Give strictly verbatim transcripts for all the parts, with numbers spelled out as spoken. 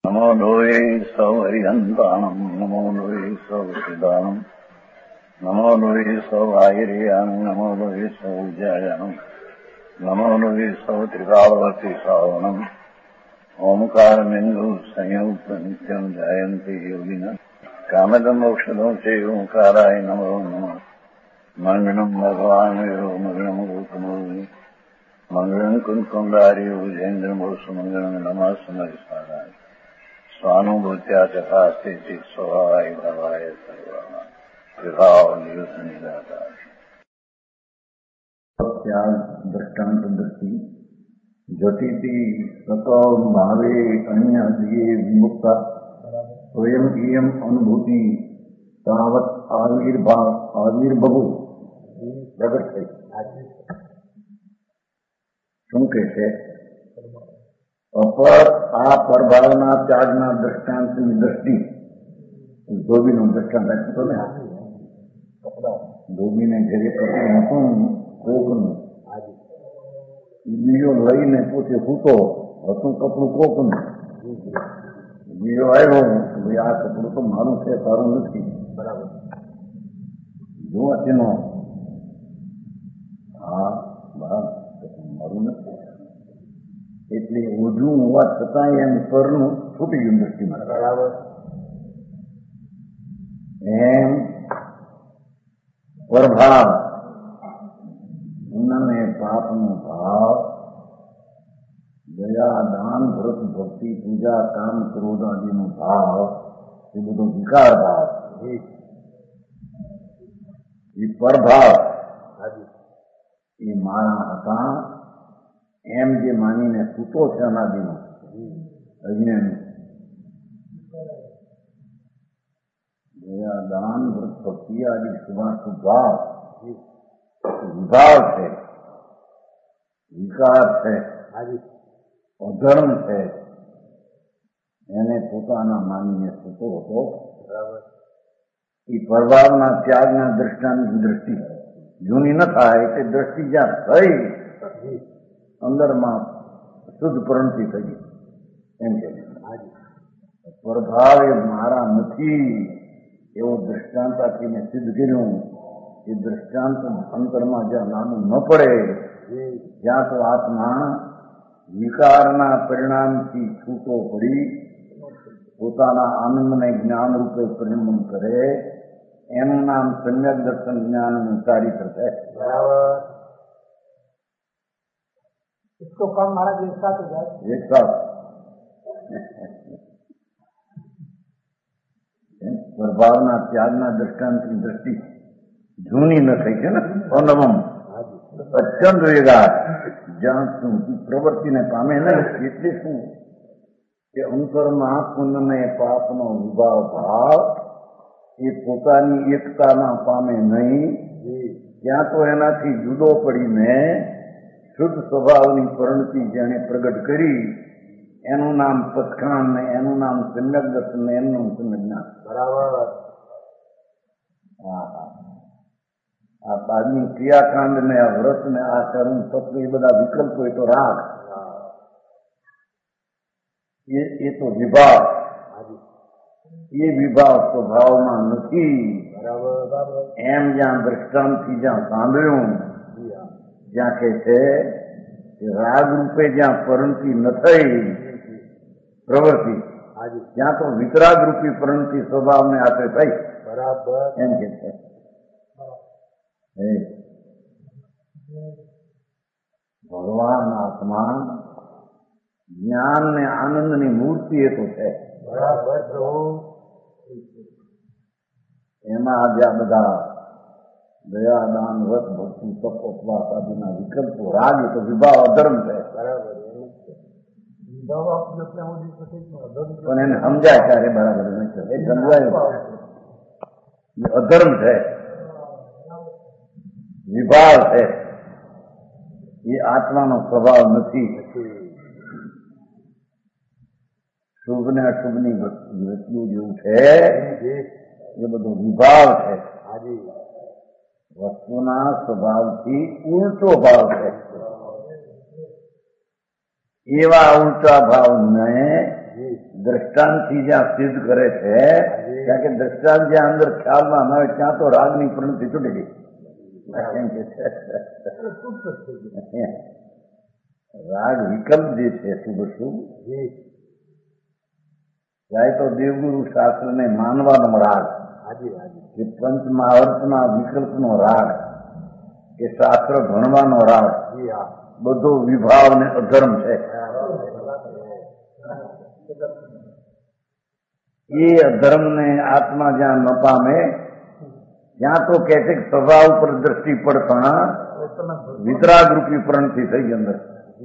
નમો લોહે સૌ હરિહંતાણમ નમો લોહે સૌ સિદાનમ નમો લોહે સૌ આયર્યાણમ નમો લોહે સૌ જયાણમ નમો લોહે સૌ ત્રિકાળવતી સાવણમ ઓમકાર બિંદુ સંયુક્ત નિત્યમ જયંતિ યોગિના કામદમ મોક્ષદમ છે ઓંકારાય નમો નમઃ મંગળમ ભગવાન વિરો મંગળમ રૂપમોહિ મંગળમ કુંકુંડારી ઉજેન્દ્રમોષ મંગળમ નમઃ સમરિસારાય સ્વાનુભૂત્યા તથા સ્થિતિ સ્વભાવાય ભવાય સર્વમાં વિભાવ નિયુદ્ધ નિરાકાર ત્યાગ દ્રષ્ટાંત દ્રષ્ટિ જટીથી સતો ભાવે અન્ય દિયે વિમુક્તા સ્વયં ઇયમ અનુભૂતિ તાવત આવિર્ભાવ આવિર્ભવ પ્રગટ થઈ. શું કે છે? અપર આ પરભાવના ત્યાગના દ્રષ્ટાંતની દ્રષ્ટિ ધોબીનું દ્રષ્ટાંત આપ્યું ને, ધોબીને ઘરે કપડું હતું કોકનું, બીજો લઈને પોતે સૂતો હતું કપડું કોકનું, બીજો આવ્યો ભાઈ આ કપડું તો મારું છે તારું નથી. બરાબર જોવા તેનો હા બરાબર મારું નથી એટલે ઓઢું હોવા છતાં એમ પરનું છૂટી ગયું દ્રષ્ટિમાં. બરાબર એમ પ્રભાવ ઉન્નને પાપનો ભાવ દયા દાન વ્રત ભક્તિ પૂજા કામ ક્રોધ આદિનો ભાવ એ બધો વિકાર ભાવ એ પરભાવ એ મારા હતા એમ જે માનીને સૂતો છે અનાદિનો અજ્ઞાની દયા દાન વ્રત ભક્તિ આદિ શુભાશુભ ભાવ વિભાવ છે, વિકાર છે, અધર્મ છે, એને પોતાના માનીને સૂતો હતો. બરાબર એ પ્રભાવના ત્યાગના દ્રષ્ટાંતની દ્રષ્ટિ જૂની ન થાય તે દ્રષ્ટિ જ્યાં થઈ અંદરમાં શુદ્ધ પ્રણતિ થઈ એમ કે પ્રભાવ એ મારા નથી એવો દ્રષ્ટાંત આપીને સિદ્ધ કર્યું. એ દ્રષ્ટાંત અંતરમાં જ્યાં નાનું ન પડે ત્યાં તો આત્મા વિકારના પરિણામથી છૂટો પડી પોતાના આનંદને જ્ઞાન રૂપે પરિણમ કરે એનું નામ સમ્યક દર્શન જ્ઞાનનું ચારિત્ર છે. બરાબર इसको कम महाराज एक साथ हो जाए एक साथ प्रभावना त्यागना दृष्टांतની દ્રષ્ટિ જૂની ન થઈ છે ને અનવમ અત્યંત વેગા જ્યાં સુધી પ્રવૃત્તિને પામે નહીં એટલે શું કે અંતરમાં પુણ્યને પાપનો વિભાવ ભાવ એ પોતાની એકતામાં પામે નહીં. ત્યાં તો એનાથી જુદો પડીને શુદ્ધ સ્વભાવની પરિણતિ જેને પ્રગટ કરી એનું નામ પથખાણ ને એનું નામ સમ્યક દર્શન ને એનું સમ્યક જ્ઞાન. બરાબર હા હા આ બાદની ક્રિયાકાંડ ને આ વ્રત ને આ કર્મ તત્વ એ બધા વિકલ્પો એ તો રાગ એ તો વિભાવ એ વિભાવ સ્વભાવમાં નથી. બરાબર એમ જ્યાં દ્રષ્ટાંતથી જ્યાં સાંભળ્યું જ્યાં કે છે કે રાગ રૂપે જ્યાં પરિણતિ ન થઈ પ્રવૃત્તિ ત્યાં તો વિતરાગ રૂપી પરિણતિ સ્વભાવને આપે થઈ. બરાબર એમ કે છે ભગવાન આત્મા જ્ઞાન ને આનંદની મૂર્તિ એ તો છે. બરાબર એમાં આજે આ બધા દયા દાન વ્રત ભક્તિ તપ ઉપવાસ આદિના વિકલ્પો રાગ એ તો વિભાવ અધર્મ છે. બરાબર પણ એને સમજાય ત્યારે બરાબર નથી એ સમજાયું એ અધર્મ છે, વિભાવ છે, એ આત્માનો સ્વભાવ નથી. શુભ ને અશુભની વૃત્તિઓ જેવું છે એ બધો વિભાવ છે. વસ્તુના સ્વભાવથી ઉલટો ભાવ છે. એવા ઉલટા ભાવને દ્રષ્ટાંતથી જ્યાં સિદ્ધ કરે છે ત્યાં કે દ્રષ્ટાંત જ્યાં અંદર ખ્યાલમાં ન હોય ત્યાં તો રાગની પ્રવૃત્તિ છૂટી ગઈ. રાગ વિકલ્પ જે છે શુભ શુભ જાય તો દેવગુરુ શાસ્ત્રને માનવાનો રાગ કે પંચ મહાવર્તના વિકલ્પનો રાગ કે શાસ્ત્ર ભણવાનો રાગ બધો વિભાવ ને અધર્મ છે. એ અધર્મને આત્મા જ્યાં ન પામે ત્યાં તો કે છે સ્વભાવ પર દ્રષ્ટિ પડતા વિતરાગ રૂપી પ્રણતિ થઈ અંદર.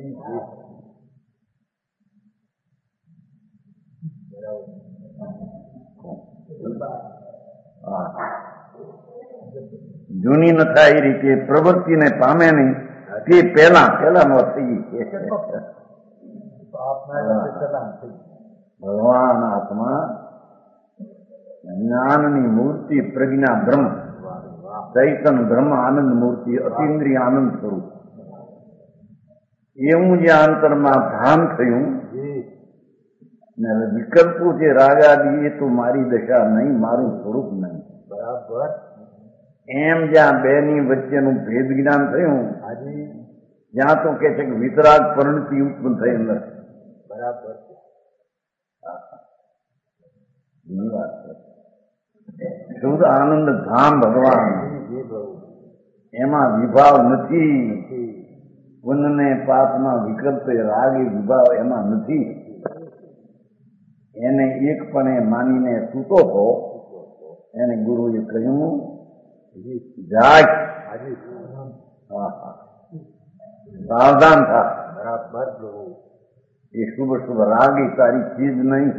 જૂની ન થાય એ રીતે પ્રવૃત્તિને પામે નહીં તે પહેલા પહેલા નો થઈ ગઈ. ભગવાન આત્મા જ્ઞાનની મૂર્તિ પ્રજ્ઞા બ્રહ્મ ચૈતન બ્રહ્મ આનંદ મૂર્તિ અતિન્દ્રિય આનંદ સ્વરૂપ એવું જે અંતરમાં ભાન થયું ને વિકલ્પો જે રાગાદી એ તો મારી દશા નહીં, મારું સ્વરૂપ નહીં. બરાબર. એમ જ્યાં બે ની વચ્ચેનું ભેદ જ્ઞાન થયું જ્યાં તો કે છે કે વિતરાગ પરિણતિ ઉત્પન્ન થઈ અંદર. બરાબર. શુદ્ધ આનંદ ધામ ભગવાન એમાં વિભાવ નથી. પુણ્યને પાપમાં વિકલ્પ રાગે વિભાવ એમાં નથી. એને એકપણે માનીને સૂતો હતો એને ગુરુએ કહ્યું જાગ, સાવધાન થા. બરાબર. એ શુભ શુભ રાગી તારી ચીજ નહીં,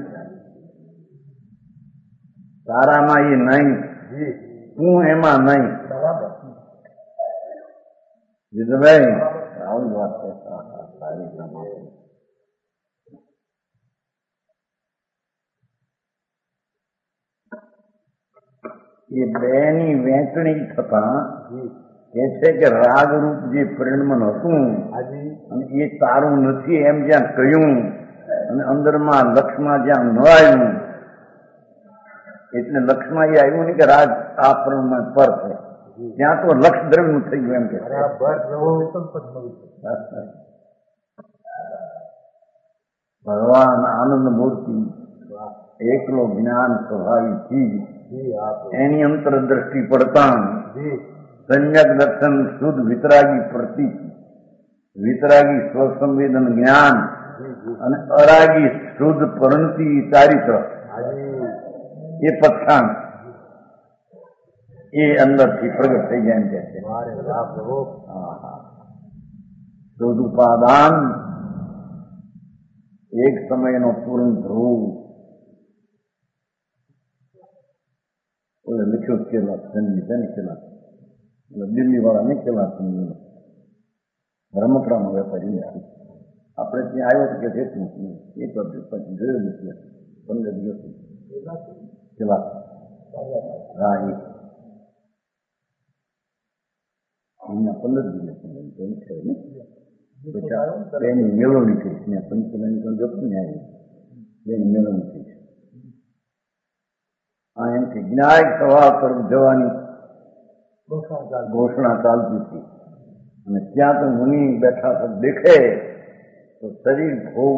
તારામાં એ નહીં, તું એમાં નહીં. જીતભાઈ આવું વાત છે. એ બે ની વહેંચણી થતા કે છે કે રાગરૂપ જે પરિણમન હતું અને એ તારું નથી એમ જ્યાં કહ્યું અને અંદરમાં લક્ષમાં જ્યાં ન આવ્યું એટલે લક્ષમાં એ આવ્યું નહીં કે રાગ આ પરિણમન પર છે ત્યાં તો લક્ષ દ્રવ્યનું થઈ ગયું એમ કે ભગવાન આનંદ મૂર્તિ એકલો જ્ઞાન સ્વભાવી ચીજ એની અંતર દ્રષ્ટિ પડતા સંયક દર્શન શુદ્ધ વિતરાગી પ્રતિ વિતરાગી સ્વસંવેદન જ્ઞાન અને અરાગી શુદ્ધ પરિણતિ ચારિત્ર એ પક્ષાંત એ અંદરથી પ્રગટ થઈ જાય એમ કે છે. શુદ્ધ ઉપાદાન એક સમયનો પૂર્ણ ધ્રુવ લખ્યો કેલા સંગીત ને કેલા દિલ્હી વાળા ને કેલા સંગીત રમકડાનો વેપારી નથી. આપણે ત્યાં આવ્યો કે જેટલું એક વર્ષ પછી જોયું નથી પંદર દિવસ કેલા હા એ અહીંયા પંદર દિવસ છે ને પછી એની મેળવણી થઈ ત્યાં પંચલાની પણ જતું ને આવી બેની મેળવણી થઈ છે. આ એમથી જ્ઞાયક સ્વભાવ તરફ જવાની ઘોષણા ચાલતી હતી અને ત્યાં તો મુનિ બેઠા દેખે તો શરીર ભોગ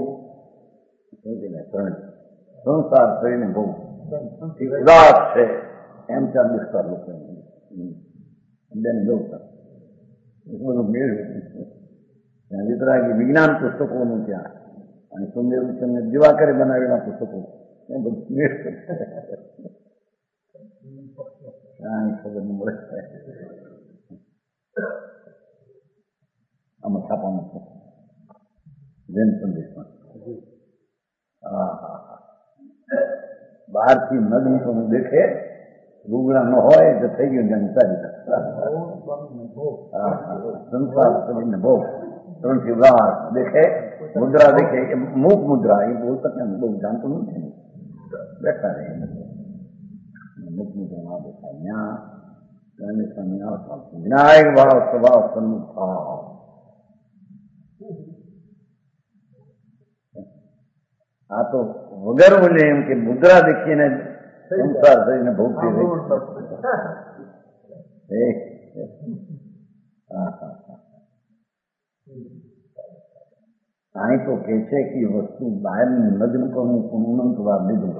સંસાર શરીરને ભોગ ઉદાસ છે એમ ત્યાં દેખતા લોકો બેન જોતા બધું મેળવ્યું વિતરાગી વિજ્ઞાન પુસ્તકોનું ત્યાં અને સુંદર ઉચ્ચને દિવાકરે બનાવેલા પુસ્તકો એ બધું મેળ કાંઈ ખબર ન મળે આમાં છાપામાં છે જૈન સંદેશમાં. હા હા હા બહારથી નગ્ન તો દેખે લુગડા ન હોય તો થઈ ગયું જાણી સારી સંસાર કરીને બહુ ત્રણથી ઉદાસ દેખે મુદ્રા દેખે એ મૂક મુદ્રા એ બોલતા કેમ બહુ જાણતું નથી બેઠા રહે મૂક મુદ્રા ના દેખાય ત્યાં સામે આવતા વિનાયક ભાવ સ્વભાવ સન્મુખ ભાવ આ તો વગર બોલે એમ કે મુદ્રા દેખીને સંસાર થઈને ભોગતી રહી. અહીં તો કે છે કે વસ્તુ બહારની લગ્ન કરવું અનંતવાર લીધું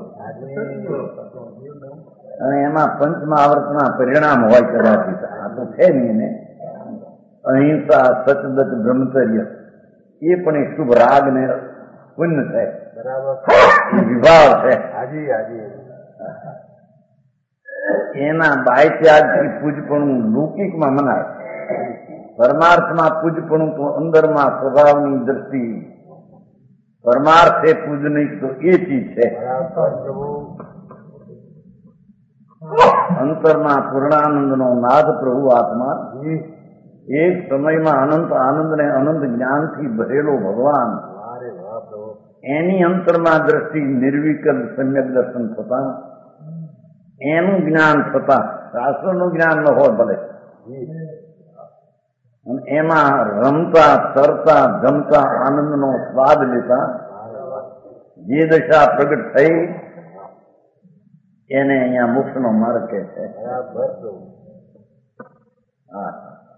અને એમાં પંચમહાવર્તના પરિણામ હોય કદાચ. આ તો છે નહીં ને અહિંસા સચદત બ્રહ્મચર્ય એ પણ એક શુભ રાગ ને પુણ્ય છે, વિભાવ છે. એના બાય ત્યાગથી પૂજપણું લૌકિકમાં મનાય, પરમાર્થમાં પૂજપણું તો અંદરમાં સ્વભાવની દ્રષ્ટિ. પરમાર્થ એ પૂજનિક તો એ ચીજ છે. અંતરમાં પૂર્ણાનંદનો નાદ પ્રભુ આત્મા, એક સમયમાં અનંત આનંદ ને અનંત જ્ઞાનથી ભરેલો ભગવાન, એની અંતરમાં દ્રષ્ટિ નિર્વિકલ્પ સમ્યક દર્શન થતા, એનું જ્ઞાન થતા, શાસ્ત્રનું જ્ઞાન ન હોય ભલે, એમાં રમતા તરતા જમતા આનંદનો સ્વાદ લેતા જે દશા પ્રગટ થઈ એને અહીંયા મોક્ષનો માર્ગ કહે છે. હા,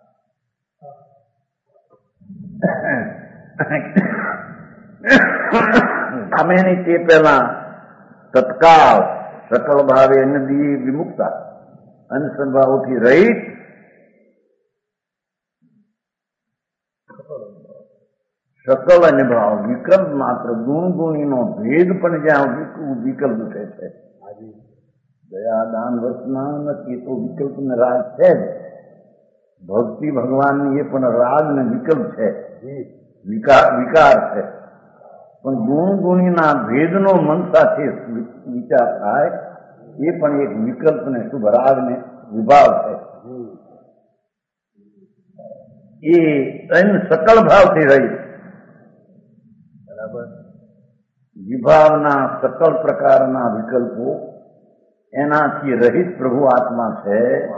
અમે એની તે પહેલા તત્કાળ સકલ ભાવે નદી વિમુક્તા અનસંભાવથી રહિત સકલ અને ભાવ વિકલ્પ માત્ર ગુણ ગુણીનો ભેદ પણ જ્યાં વિકલ્પ ઉઠે છે. દયા દાન વર્ષના નથી તો વિકલ્પ ને રાગ છે જ. ભક્તિ ભગવાનની એ પણ રાગ ને વિકલ્પ છે, વિકાર વિકાર છે. પણ ગુણ ગુણીના ભેદનો મન સાથે વિચાર થાય એ પણ એક વિકલ્પ ને શુભ રાગ ને વિભાવ છે. એ સકલ ભાવથી રહી વિભાવના સકલ પ્રકારના વિકલ્પો એનાથી રહિત પ્રભુ આત્મા છે.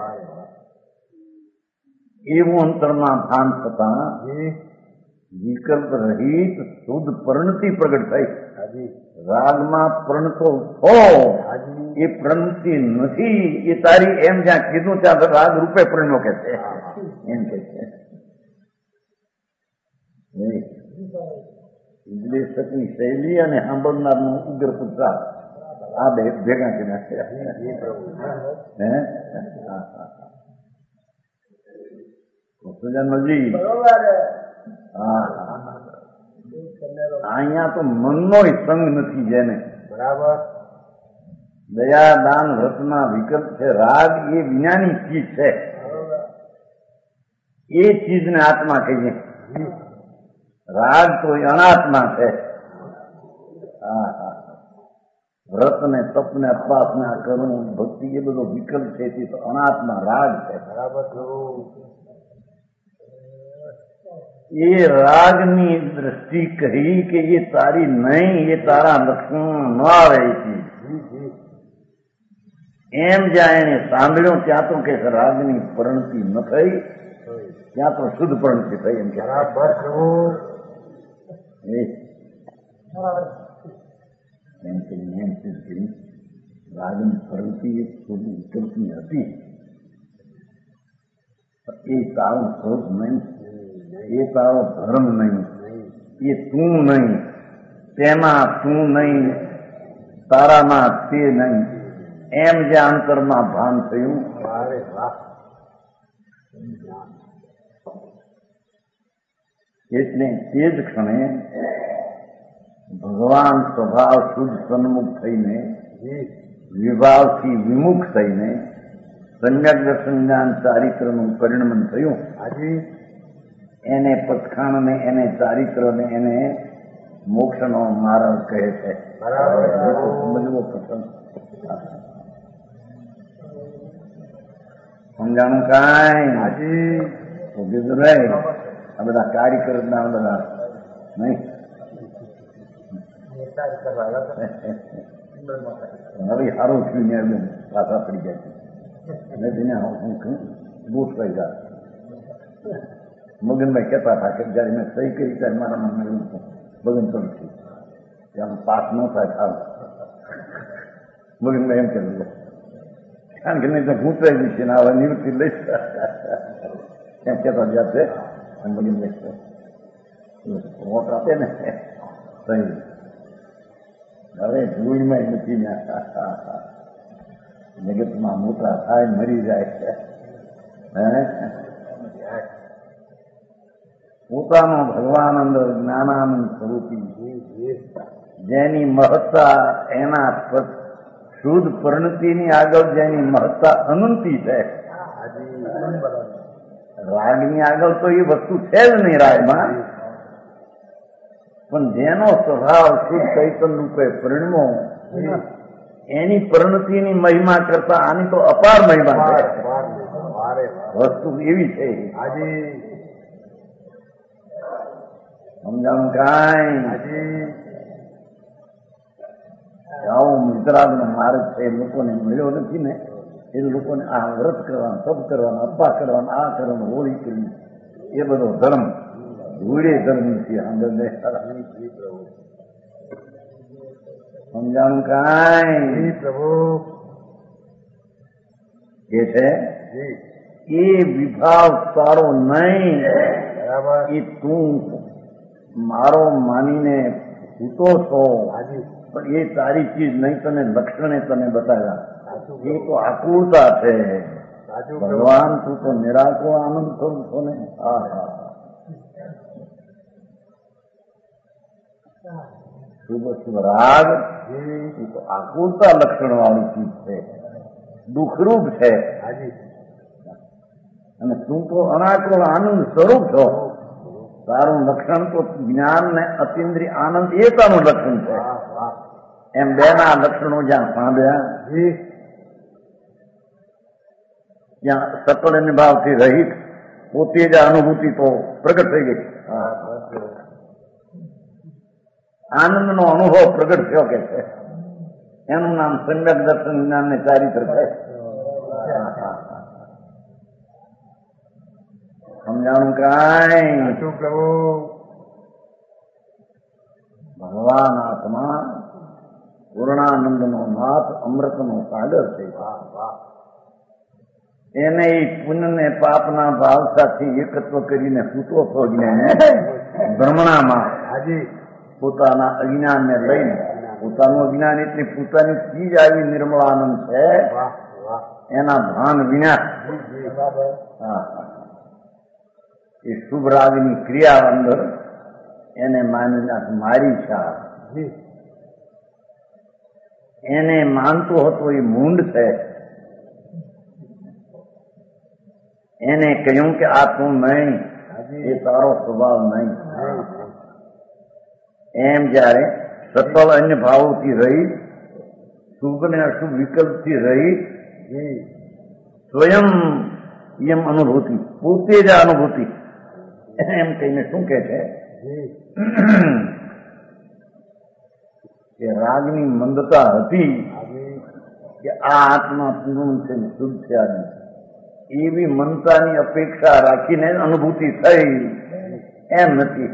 એવું અંતરમાં ભાન થતા વિકલ્પ રહિત શુદ્ધ પરિણતિ પ્રગટ થઈ. રાગમાં પ્રણતો હો એ પ્રણતિ નથી, એ તારી એમ જ્યાં કીધું ત્યાં રાગ રૂપે પ્રણ્યો કે છે એમ કે છે. ઉપદેશકની શૈલી અને સાંભળનારનો ઉગ્ર પુત્રાર્થ આ બે ભેગા કર્યા છે. સુજાનજી, હા, અહીંયા તો મનનો સંગ નથી જેને. બરાબર. દયા દાન રસના વિકલ્પ છે. રાગ એ વિજ્ઞાની ચીજ છે, એ ચીજને આત્મા કહીએ. રાગ તો અનાત્મા છે. હા હા, વ્રત ને તપ ને અપવાસ ને આ કરવું ભક્તિ એ બધો વિકલ્પ છે, તે તો અનાત્મા રાગ છે. બરાબર. એ રાગની દ્રષ્ટિ કહી કે એ તારી નહીં, એ તારા લક્ષણ ન આવે. એમ જ્યાં એને સાંભળ્યું ત્યાં તો કે રાગની પરિણતિ ન થઈ, ત્યાં તો શુદ્ધ પરિણતિ થઈ. એમ કે રાગની પરિણતિ એ શુદ્ધ વિકલ્પની હતી. એ તારું સ્વરૂપ નહીં, એ તારો ધર્મ નહીં, એ તું નહીં, તેમાં તું નહીં, તારામાં તે નહીં. એમ જે અંતરમાં ભાન થયું, એટલે તે જ ક્ષણે ભગવાન સ્વભાવ શુદ્ધ સન્મુખ થઈને વિભાવથી વિમુખ થઈને સમ્યક દર્શન જ્ઞાન ચારિત્રનું પરિણમન થયું. એને પથખાણ ને એને ચારિત્ર ને એને મોક્ષનો માર્ગ કહે છે. સમજવો પ્રસંગ સમજાણું કાંઈ કીધું નહીં. આ બધા કાર્યકર ના બધા નહીં. હવે સારું થયું ને પાછા પડી જાય છે. બૂટ થઈ જાય. મગનભાઈ કહેતા હતા કે જયારે મેં સહી કરી ત્યારે મારા મનમાં એવું બગન ચડતું ત્યાં પાસ ન થાય ખાવ મગનમાં એમ કરી લે કારણ કે નહીં તો ઘૂંટાઈ ગઈ છે ને હવે નિવૃત્તિ લઈશ ક્યાં કહેતા જાતે મગન લઈશ વોટ આપે ને સહી હવે ધૂળમાં નથી ને જગતમાં મોટા થાય મરી જાય હે પોતાનો ભગવાન અંદર જ્ઞાનાનંદ સ્વરૂપી જેની મહત્તા એના શુદ્ધ પરિણતિની આગળ જેની મહત્તા અનંતી છે રાગની આગળ તો એ વસ્તુ છે જ નહીં રાગમાં પણ જેનો સ્વભાવ શુદ્ધ ચૈતન્ય રૂપે પરિણમો એની પરિણતિની મહિમા કરતા આની તો અપાર મહિમા છે વસ્તુ એવી છે સમજાણું કાંઈ આવો મિત્રાદનો માર્ગ છે એ લોકોને મળ્યો નથી ને એ લોકોને આ વ્રત કરવાનું તપ કરવાનું અપ્પા કરવાનું આ કરવાનું હોળી કરવી એ બધો ધર્મ ધૂળે ધર્મ છે અંદર સમજાણું કાંઈ પ્રભુ એ છે એ વિભાવ તારો નહીં એ તું મારો માનીને છૂટો છો પણ એ તારી ચીજ નહીં તને લક્ષણે તને બતાવ્યા એ તો આકુળતા છે ભગવાન તું તો નિરાકો આનંદ કરું છો ને હા હા શુભ શુભ રાગ એ તો આકુળતા લક્ષણ વાળી ચીજ છે દુઃખરૂપ છે અને તું તો અનાકુળ આનંદ સ્વરૂપ છો તારું લક્ષણ તો જ્ઞાન ને અતિન્દ્રિય આનંદ એ તારું લક્ષણ છે એમ બે ના લક્ષણો જ્યાં સાંભળ્યા ત્યાં સકળ અને ભાવથી રહિત પોતે જ અનુભૂતિ તો પ્રગટ થઈ ગઈ આનંદનો અનુભવ પ્રગટ થયો કે છે એનું નામ સમ્યક દર્શન જ્ઞાન ને ચારિત્ર છે સમજાણું કાંઈ ભગવાન આત્મા પૂર્ણાનંદ નો નાથ અમૃત નો સાગર છે એને પુણ્ય ને પાપના ભાવ સાથે એકત્વ કરીને સૂતો છો ભ્રમણામાં પોતાના અજ્ઞાનને લઈને પોતાનું અજ્ઞાન એટલે પોતાની ચીજ આવી નિર્મળાનંદ છે એના ભાન વિના એ શુભ રાગની ક્રિયા અંદર એને માની મારી છે એને માનતો હતો એ મૂંડ છે એને કહ્યું કે આ તું નહીં એ તારો સ્વભાવ નહીં એમ જયારે સફળ અન્ય ભાવોથી રહી શુભ ને અશુભ વિકલ્પથી રહી સ્વયં એમ અનુભૂતિ પોતે જ અનુભૂતિ એમ કહીને શું કે છે કે રાગની મંદતા હતી કે આ આત્મા પૂર્ણ છે શુદ્ધ છે આદિ એવી મનતાની અપેક્ષા રાખીને અનુભૂતિ થઈ એમ નથી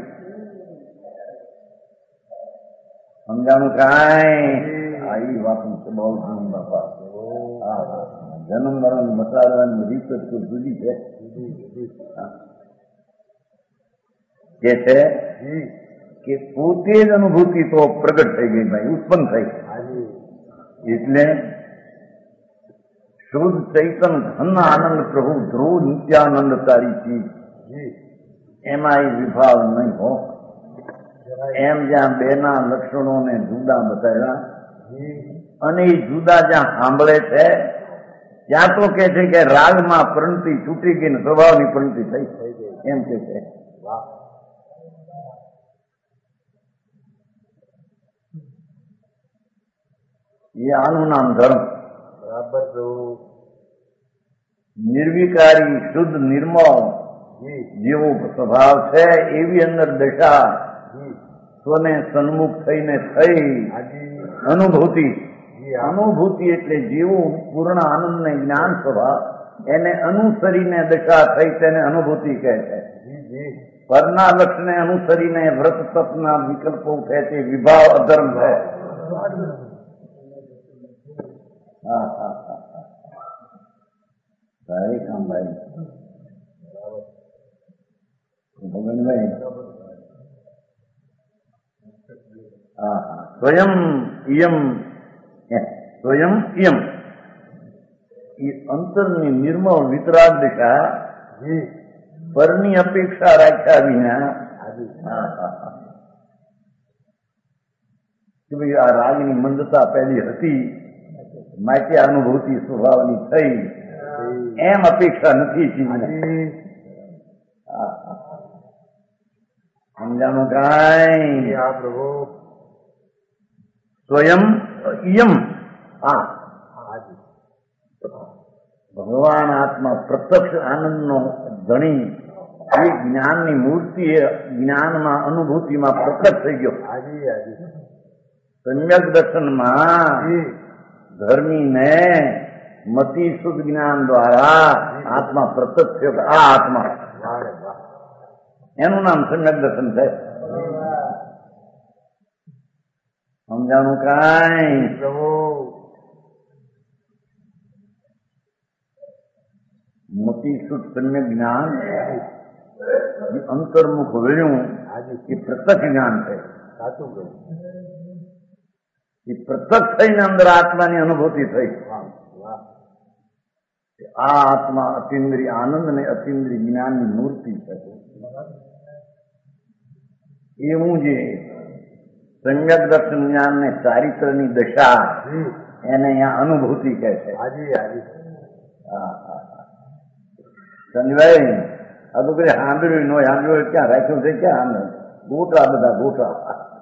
સમજાણું કાંઈ આ એ વાત છે બહુ ઘણી બાપા જન્મ મરણ મટાડવાની રીત જ કોઈ જુદી છે કે છે કે પોતે જ અનુભૂતિ તો પ્રગટ થઈ ગઈ ભાઈ ઉત્પન્ન થઈ એટલે શુદ્ધ ચૈતન ઘન આનંદ પ્રભુ ધ્રુવ નિત્યાનંદ તારી ચીજ એમાં એ વિભાવ નહીં હો એમ જ્યાં બે ના લક્ષણોને જુદા બતાવ્યા અને એ જુદા જ્યાં સાંભળે છે ત્યાં તો કે છે કે રાગમાં પ્રણતિ છૂટી ગઈ ને સ્વભાવની પ્રણતિ થઈ એમ કે છે એ આનું નામ ધર્મ બરાબર નિર્વિકારી શુદ્ધ નિર્મળ જેવો સ્વભાવ છે એવી અંદર દશા સ્વને સન્મુખ થઈને થઈ અનુભૂતિ અનુભૂતિ એટલે જેવું પૂર્ણ આનંદ ને જ્ઞાન સ્વભાવ એને અનુસરીને દશા થઈ તેને અનુભૂતિ કહે છે પરના લક્ષને અનુસરીને વ્રત તપના વિકલ્પો ઉઠે તે વિભાવ અધર્મ છે. હા હા હા સારી કામ ભાઈ ભગવાનભાઈ. હા હા સ્વયં ઇયમ સ્વયં ઇયમ એ અંતરની નિર્મળ વિતરાગ દિશા પરની અપેક્ષા રાખ્યા વિના કે ભાઈ આ રાગની મંદતા પહેલી હતી માટે અનુભૂતિ સ્વભાવની થઈ એમ અપેક્ષા નથી જીવને. સમજાણું કાંઈ? સ્વયં ઇયમ આ ભગવાન આત્મા પ્રત્યક્ષ આનંદનો ધણી એ જ્ઞાનની મૂર્તિ એ જ્ઞાનમાં અનુભૂતિમાં પ્રકટ થઈ ગયો. સમ્યક દર્શનમાં ધર્મીને મતિ શુદ્ધ જ્ઞાન દ્વારા આત્મા પ્રત્યક્ષ થયો. આ આત્મા એનું નામ સમ્યક દર્શન છે. સમજાણું કાંઈ? મોટી શુદ્ધ સમ્યક જ્ઞાન અંતર્મુખ વળ્યું એ પ્રત્યક્ષ જ્ઞાન છે. એ પ્રત્યક્ષ થઈને અંદર આત્માની અનુભૂતિ થઈ. આ આત્મા અતિન્દ્રિય આનંદ ને અતિન્દ્રિય જ્ઞાનની મૂર્તિ છે. એવું જે સમ્યક દર્શન જ્ઞાન ને ચારિત્રની દશા એને અહીંયા અનુભૂતિ કહે છે. સંજયભાઈ આ તો કઈ સાંભળ્યું નો સાંભળ્યું ક્યાં રાખ્યું છે? ક્યાં ગોટા બધા ગોટા.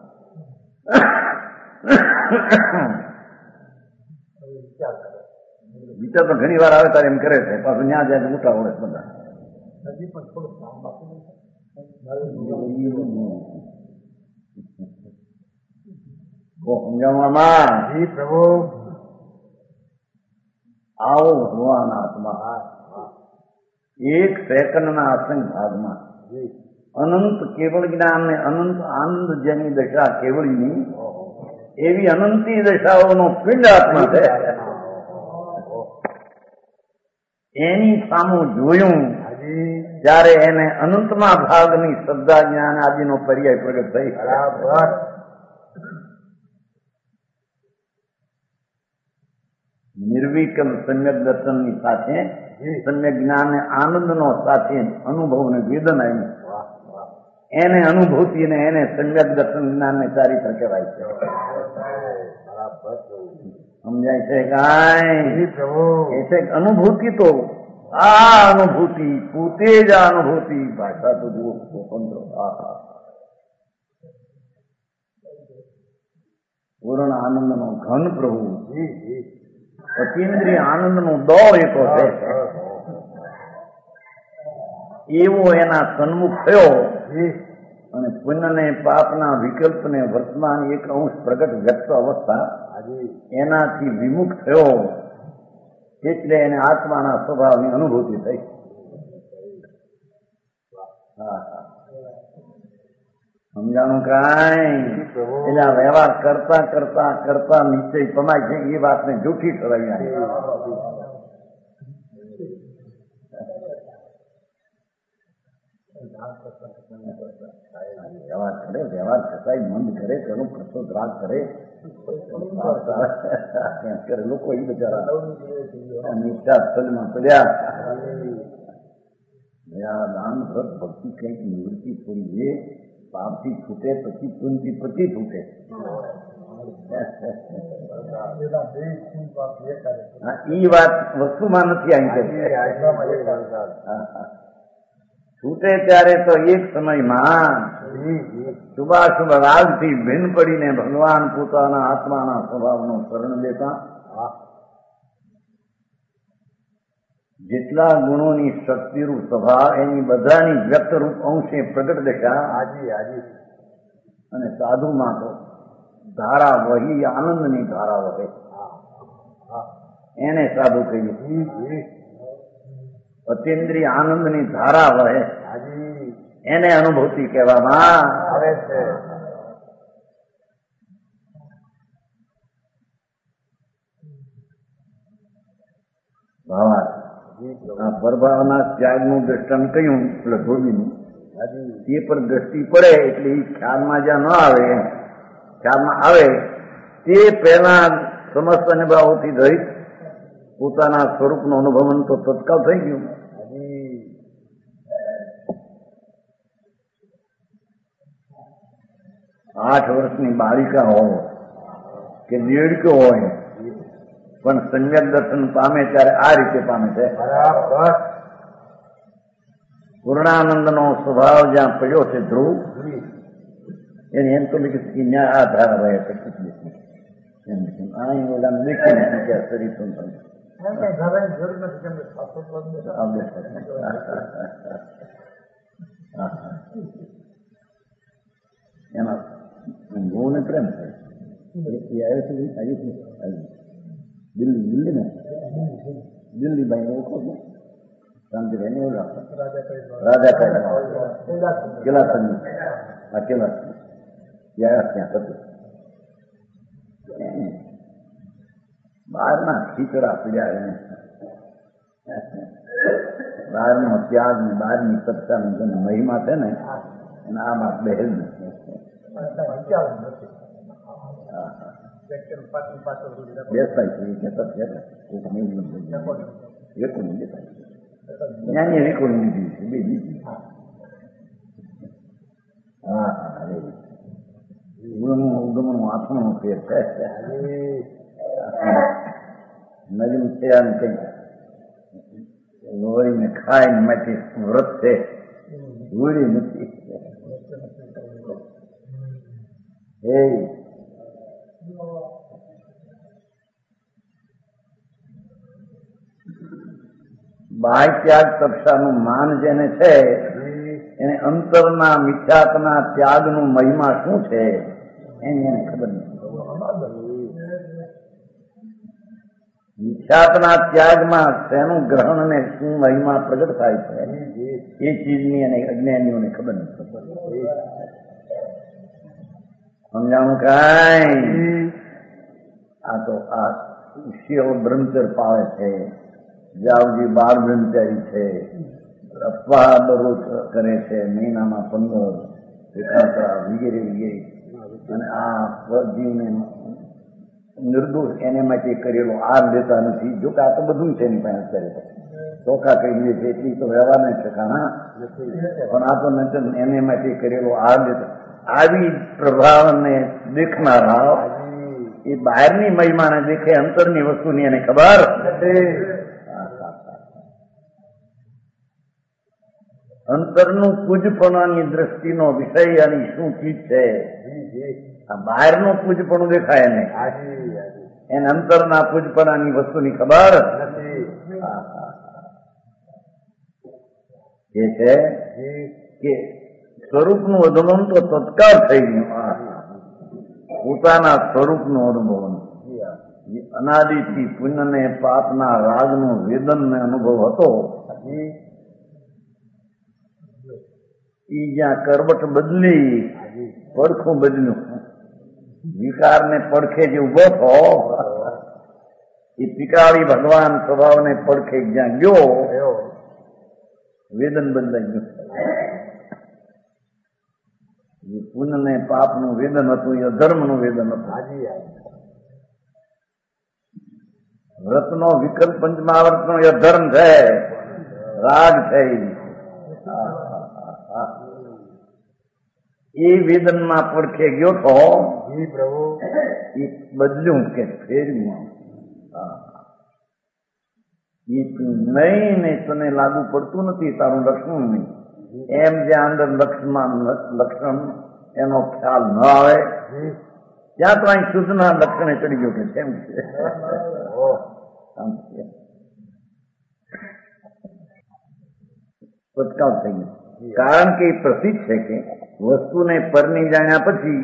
વિચાર તો ઘણી વાર આવે તારે એમ કરે છે, પાછું ત્યાં જાય મોટા હોય બધા. સમજાવવામાં પ્રભુ આવો ભગવાન આત્મા એક સેકન્ડના અસંગ ભાગમાં અનંત કેવળ જ્ઞાન ને અનંત આનંદ જેની દશા કેવળીની એવી અનંતી દશાઓનો પિંડ આત્મા છે. એની સામું જોયું ત્યારે એને અનંતમાં ભાગની શ્રદ્ધા જ્ઞાન આદિનો પર્યાય પ્રગટ થઈ. નિર્વિકલ્પ સમ્યક દર્શનની સાથે સમ્યક જ્ઞાન આનંદનો સાથે અનુભવ ને વેદન આવ્યું. એને અનુભૂતિ ને એને સમ્યક દર્શન જ્ઞાન ને ચારિત્ર કહેવાય છે. સમજાય છે કાંઈ? એ છે અનુભૂતિ તો આ અનુભૂતિ પોતે જ આ અનુભૂતિ ભાષા તો જુઓ સ્વતંત્ર પૂર્ણ આનંદનો ઘન પ્રભુ અતિન્દ્રિય આનંદનો દોર એકો છે. એવો એના સન્મુખ થયો અને પુણ્ય ને પાપના વિકલ્પને વર્તમાન એક અંશ પ્રગટ વ્યક્ત અવસ્થા એનાથી વિમુખ થયો એટલે એને આત્માના સ્વભાવની અનુભૂતિ થઈ. સમજાણું કાંઈ? એટલે આ વ્યવહાર કરતા કરતા કરતા નિશ્ચય કમાય છે એ વાતને જૂઠી ઠરાવી. વ્યવહાર કરે વ્યવહાર છતાંય મંદ કરે તેનો પ્રસોદ રાગ કરે કરે લોકો એ બિચારા નિષ્ઠા સ્થળમાં પડ્યા. દાન વ્રત ભક્તિ કંઈક નિવૃત્તિ થોડી છે. પાપથી છૂટે પછી પુણ્યથી પછી છૂટે. એ વાત વસ્તુમાં નથી આવી. છૂટે ત્યારે તો એક સમયમાં શુભાશુભ રાગથી ભિન્ન પડીને ભગવાન પોતાના આત્માના સ્વભાવનો શરણ લેતા જેટલા ગુણોની શક્તિરૂપ સ્વભાવ એની બધાની વ્યક્તરૂપ અંશે પ્રગટ દેખા અને સાધુમાં તો ધારા વહી આનંદની ધારા વહે એને સાધુ કહીએ. અતિન્દ્રિય આનંદની ધારા વહે એને અનુભૂતિ કહેવામાં આવે છે. ભાવાર્થ આ પરભાવના ત્યાગનું દ્રષ્ટાંત કહ્યું એટલે ધોબીનું એ પર દ્રષ્ટિ પડે એટલે એ ખ્યાલમાં જ્યાં ન આવે ખ્યાલમાં આવે તે પહેલા સમસ્ત અનુભવોથી રહિત પોતાના સ્વરૂપનો અનુભવ તો તત્કાળ થઈ ગયું. આઠ વર્ષની બાળિકા હોય કે દેડકો હોય પણ સમ્યક દર્શન પામે ત્યારે આ રીતે પામે છે. પૂર્ણાનંદનો સ્વભાવ જ્યાં પડ્યો છે ધ્રુવ એની એમ તો લીધું આધાર રહે છે અહીં ઓલા દેખીને શરીર એમાં ગુણ પ્રેમ થાય આવ્યો છે દિલ્હી દિલ્હી ને દિલ્હી ભાઈ ઓળખો છો શાંતિ રહે ને રાખો રાજા કઈ કેલા સંગી આ કેલા ત્યાં હતું બહારના ખીચડા પીડ્યા બહારનો ત્યાગ ને બહારની સત્તાની મહિમા છે ને એને આ વાત બહેલ નથી. બેસાય છે એ કહેતા રેકોર્ડિંગ દેખાય જ્ઞાની રેકોર્ડિંગ લીધી છે બે લીધી. હા હા ઉગમનું ઉગમનું આત્માનો ફેર છે. નવીન થયા ને કઈ લોહીને ખાઈને માંથી વ્રત છે જોડી નથી. હે બાહ્ય ત્યાગ તપસાનું માન જેને છે એને અંતરના મિથ્યાત્વના ત્યાગનું મહિમા શું છે એની એને ખબર નથી. મિથ્યાત્વના ત્યાગમાં તેનું ગ્રહણ ને શું મહિમા પ્રગટ થાય છે એ ચીજની અને અજ્ઞાનીઓને ખબર નથી. સમજાણું કાંઈ આ તો આ શિવ બ્રહ્મચર પાળે છે, જાવજી બાર બ્રહ્મચારી છે, અપવાહ દરરોજ કરે છે મહિનામાં પંદર એકાંતરા વગેરે વગેરે અને આ સ્વજીવને નિર્દોષ એને માટે કરેલો આર લેતા નથી. જો કે આ તો બધું છે એની પાસે કરે ચોખા કહીએ છે એટલી તો વ્યવહાર ઠેકાણા પણ આ તો નચન એને માટે કરેલો આર લેતા આવી પ્રભાવને દેખનારા એ બહારની મહિમાને દેખે અંતરની વસ્તુની એને ખબર અંતરનું પૂજપણાની દ્રષ્ટિનો વિષય અને શું ચીજ છે. આ બહારનું પૂજપણું દેખાય ને એને અંતરના પૂજપણાની વસ્તુની ખબર એ છે કે સ્વરૂપનું અનુભવ તો તત્કાળ થઈ ગયું. પોતાના સ્વરૂપનું અનુભવ અનાદિથી પુણ્ય ને પાપના રાગનો વેદન ને અનુભવ હતો ઈ જ્યાં કરવટ બદલી પડખું બદલ્યું વિકાર ને પડખે જે ઉભો થો એ પિકાળી ભગવાન સ્વભાવને પડખે જ્યાં ગયો વેદન બદલાઈ ગયું. પુણ્ય ને પાપનું વેદન હતું એ અધર્મનું વેદન હતું. વ્રતનો વિકલ્પ પંચમહાવ્રતનો એ ધર્મ છે, રાગ છે. એ વેદનમાં પડખે ગયો તો એ બદલ્યું કે ફેર્યું એ નહીં ને તને લાગુ પડતું નથી તારું લક્ષણ નહીં એમ જ્યાં અંદર લક્ષમાં લક્ષણ એનો ખ્યાલ ન આવે ત્યાં તો અહીં શુદ્ધના લક્ષણે ચડી ગયો કે કેમ છે તત્કાળ થઈ ગયું. કારણ કે એ પ્રસિદ્ધ છે કે વસ્તુને પરની જાણ્યા પછી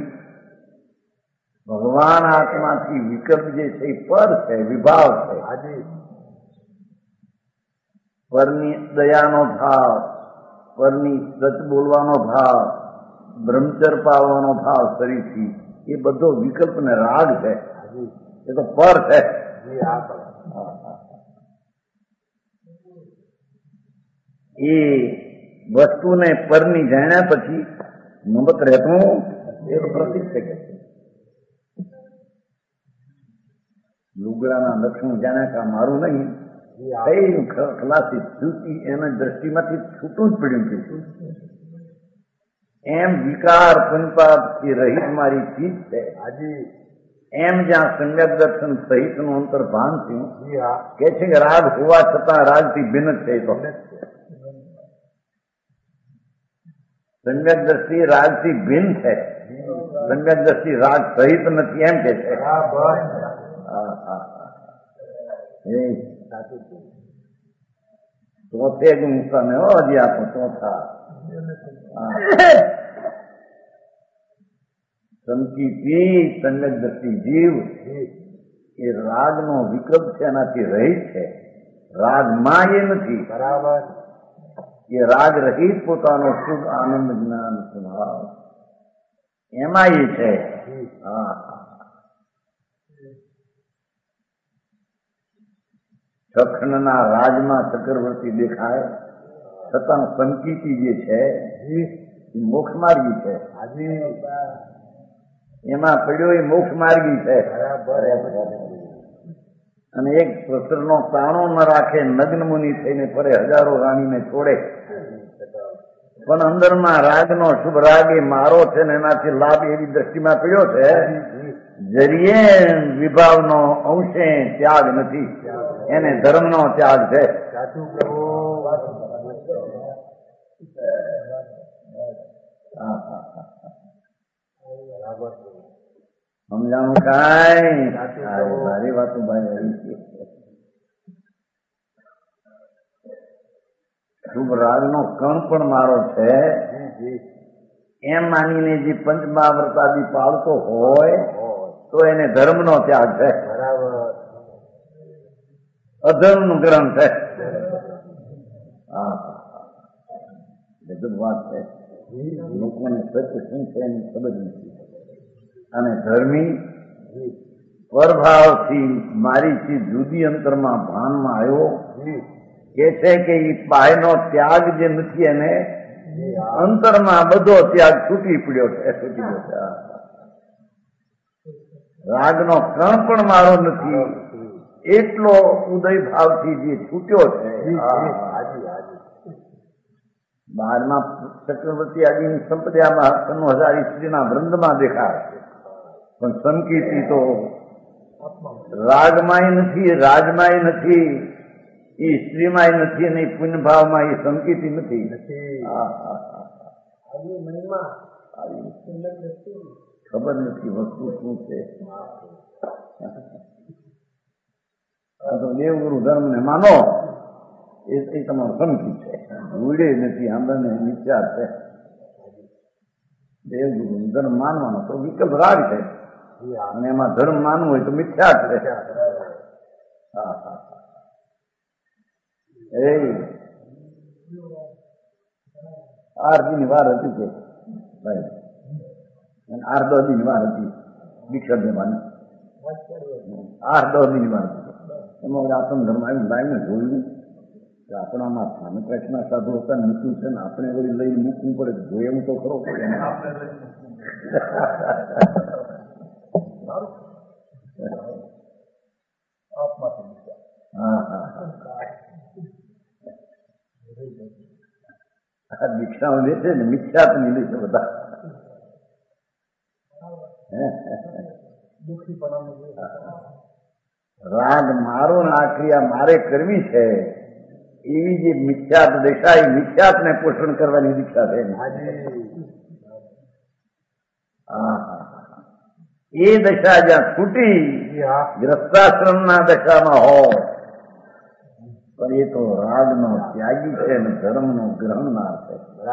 ભગવાન આત્માથી વિકલ્પ જે છે એ પર છે, વિભાવ છે. પરની દયાનો ભાવ પરની સચ બોલવાનો ભાવ, બ્રહ્મચર પાળવાનો ભાવ શરીરથી, એ બધો વિકલ્પ ને રાગ છે. એ તો પર છે. એ વસ્તુને પરની જાણ્યા પછી નમત રહેતું એ તો પ્રતિક છે. કે લુગડાના લક્ષણ જાણ્યા કે મારું નહીં કઈ ખલાસી છૂટી એના દ્રષ્ટિમાંથી છૂટું જ પડ્યું છે. એમ વિકાર પંચપાપથી રહિત મારી ચીજ છે. એમ જ્યાં સમ્યક દર્શન સહિતનું અંતર ભાન થયું કે છે કે રાગ હોવા છતાં રાગથી ભિન્ન છે. તો સમ્યક દ્રષ્ટિ રાગથી ભિન્ન છે. સમ્યક દ્રષ્ટિ રાગ સહિત નથી એમ કે છે. ચોથે ગુણસ્થાને હો હજી આપો ચોથા સંકીર્તિ સમ્યક દ્રષ્ટિ જીવ એ રાગનો વિકલ્પ છે, એનાથી રહિત છે. રાગમાં એ નથી. બરાબર. એ રાગ રહિત પોતાનો શુદ્ધ આનંદ જ્ઞાન સ્વભાવ એમાં એ છે. હા સખણના રાજમાં ચક્રવર્તી દેખાય છતાં સંકીર્તિ જે છે એ મોક્ષ માર્ગી છે. એમાં પડ્યો એ મોક્ષ માર્ગી છે. અને એક પ્રસરનો તાણો ન રાખે, નગ્ન મુનિ થઈને ફરે, હજારો રાણીને છોડે, પણ અંદરમાં રાગનો શુભ રાગ એ મારો છે ને એનાથી લાભ એવી દ્રષ્ટિમાં પડ્યો છે. જરીએ વિભાવનો અંશે ત્યાગ નથી, એને ધર્મનો ત્યાગ છે. સમજાણું કાંઈ સારી વાતો ભાઈ. શુભ રાગનો કણ પણ મારો છે એમ માનીને જે પંચ મહાવ્રતાદી પાળતો હોય તો એને ધર્મનો ત્યાગ છે. અધર્મનું ગ્રહણ છે. હા બધું વાત છે. લોકોને સત્ય શું છે એની ખબર નથી. અને ધર્મી પરભાવથી મારી ચીજ જુદી અંતરમાં ભાનમાં આવ્યો કે છે કે એ બાયનો ત્યાગ જે નથી એને અંતરમાં બધો ત્યાગ છૂટી પડ્યો છે. છૂટી ગયો છે. રાગનો કણ પણ મારો નથી એટલો ઉદય ભાવથી જે છૂટ્યો છે. બારમાં ચક્રવર્તી આદિની સંપ્રદાયમાં સન્નો હજાર સ્ત્રીના વૃંદમાં દેખાય છે, પણ સંકીર્તિ તો રાગમાંય નથી, રાજમાંય નથી, એ સ્ત્રીમાંય નથી, અને પુણ્ય ભાવમાં એ સંકીર્તિ નથી. ખબર નથી વસ્તુ શું છે. આ તો દેવગુરુ ધર્મ ને માનો એ તમારો સંકીર્ત છે. ઉડે નથી, આંબરને વિચાર છે. દેવગુરુ ધર્મ માનવાનો તો વિકલ્પ રાગ છે, અને એમાં ધર્મ માનવું હોય તો મિથ્યા છે. હા હા એ આરતી ની વાર હતી કે ભાઈ આઠ દસ દિન વાર હતી દીક્ષા દેવાની. આઠ દસ દિન વાર હતી. એમાં આત્મ ધર્મ આવ્યું લાવીને જોયું કે આપણામાં સ્વામી કૃષ્ણ સાધુ હતા મૂક્યું છે ને આપણે વળી લઈને મૂકવું પડે. જોયું તો ખરો પડે. હા હા હા દીક્ષાઓ લે છે ને મિથ્યાત મિલે છે બધા. રાગ મારો ને આ ક્રિયા મારે કરવી છે એવી જે મિથ્યાત દશા એ મિથ્યાત ને પોષણ કરવાની દીક્ષા છે. એ દશા જ્યાં છૂટી ગ્રસ્તાશ્રમના દશામાં હોય પણ એ તો રાગનો ત્યાગી છે અને ધર્મનો ગ્રહણનાર છે.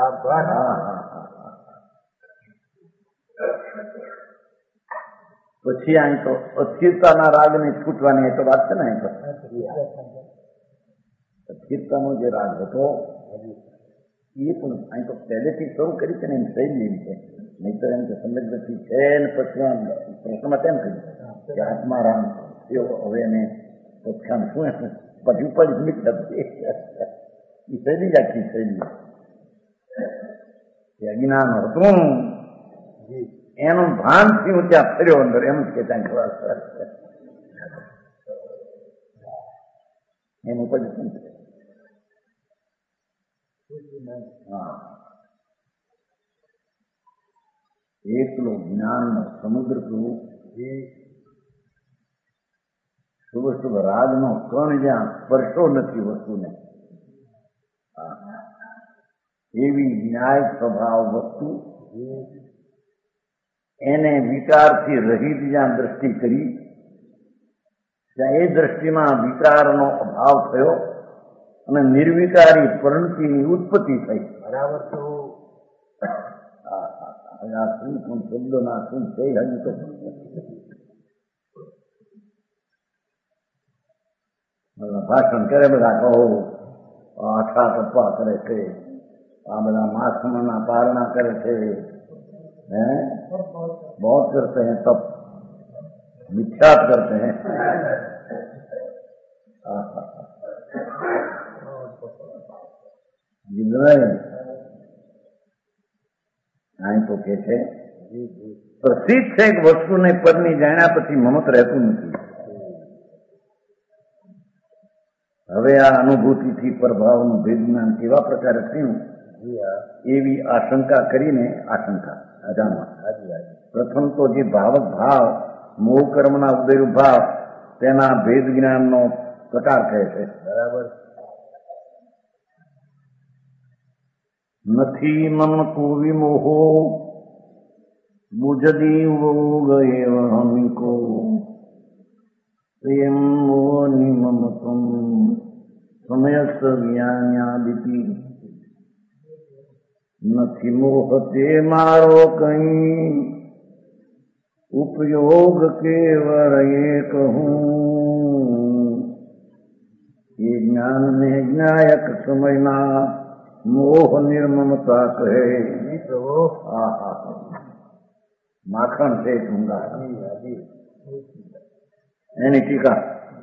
પછી અહીં તો અસ્થિરતાના રાગને છૂટવાની એ તો વાત છે ને. અહીં તો અસ્થિરતાનો જે રાગ હતો એ પણ અહીં તો પહેલેથી શરૂ કરી છે ને એમ શૈલી એવી છે. નહીં તો એમ કે સમ્યક દ્રષ્ટિ છે ને પછી પ્રશ્નમાં તેમ કર્યું કે આત્મારામ હવે એને પ્રખ્યાન શું શું પછી ઉપર સ્મિત થતી એ શૈલી જ આખી શૈલી અજ્ઞાન હતું એનું ભાન થયું ત્યાં ફર્યો અંદર એમ જ કે ત્યાં એનું પછી શું છે. હા એકલો જ્ઞાનનો સમુદ્ર સ્વરૂપ એ શુભ શુભ રાજનો કણ જ્યાં સ્પર્શો નથી વસ્તુને એવી ન્યાય સ્વભાવ વસ્તુ એને વિકારથી રહિત જ્યાં દ્રષ્ટિ કરી ત્યાં એ દ્રષ્ટિમાં વિકારનો અભાવ થયો અને નિર્વિકારી પરિણતિની ઉત્પત્તિ થઈ. બરાબર. તો આ શું શું શબ્દોના શું છે હજુ તો ભાષણ કરે બધા કહો આખા ટપ્પા કરે છે આ બધા માસમના પારણા કરે છે હે બહુ કરતે हैं तब मिथ्यात करते हैं. અહીં તો કે છે પ્રસિદ્ધ છે એક વસ્તુને પરની જાણ્યા પછી મમત રહેતું નથી. હવે આ અનુભૂતિથી પ્રભાવનું ભેદ જ્ઞાન કેવા પ્રકારે થયું એવી આશંકા કરીને આશંકા અજાણમાં પ્રથમ તો જે ભાવક ભાવ મોહ કર્મના ઉદય ભાવ તેના ભેદ જ્ઞાનનો પ્રકાર કહે છે. બરાબર. નથી મમ કો વિમોહો બુજદી વોગ એવ હમિકો પ્રેમ મોહ નિમમતમ સમયસ જ્ઞાન્યાદિતિ નથી મોહ તે મારો કઈ ઉપયોગ કેવર એક હું એ જ્ઞાન ને જ્ઞાયક સમયના મોહ નિર્મમતા કહે. હા હા માખણ છે ઢૂંગા એની ટીકા.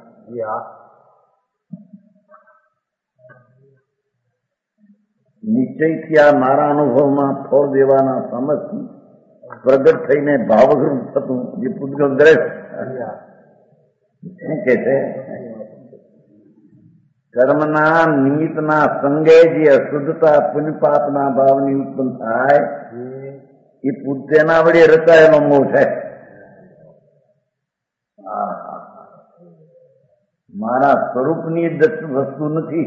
નિશ્ચયથી આ મારા અનુભવમાં ફળ દેવાના સમજથી પ્રગટ થઈને ભાવગૃહ થતું જે પૂતગલ દ્રશ શું કે છે કર્મના નિમિત્તના સંગે જે અશુદ્ધતા પુણ્યપાપના ભાવની ઉત્પન્ન થાય એ તેના વડે રચાયેલો મોહ છે. મારા સ્વરૂપની વસ્તુ નથી.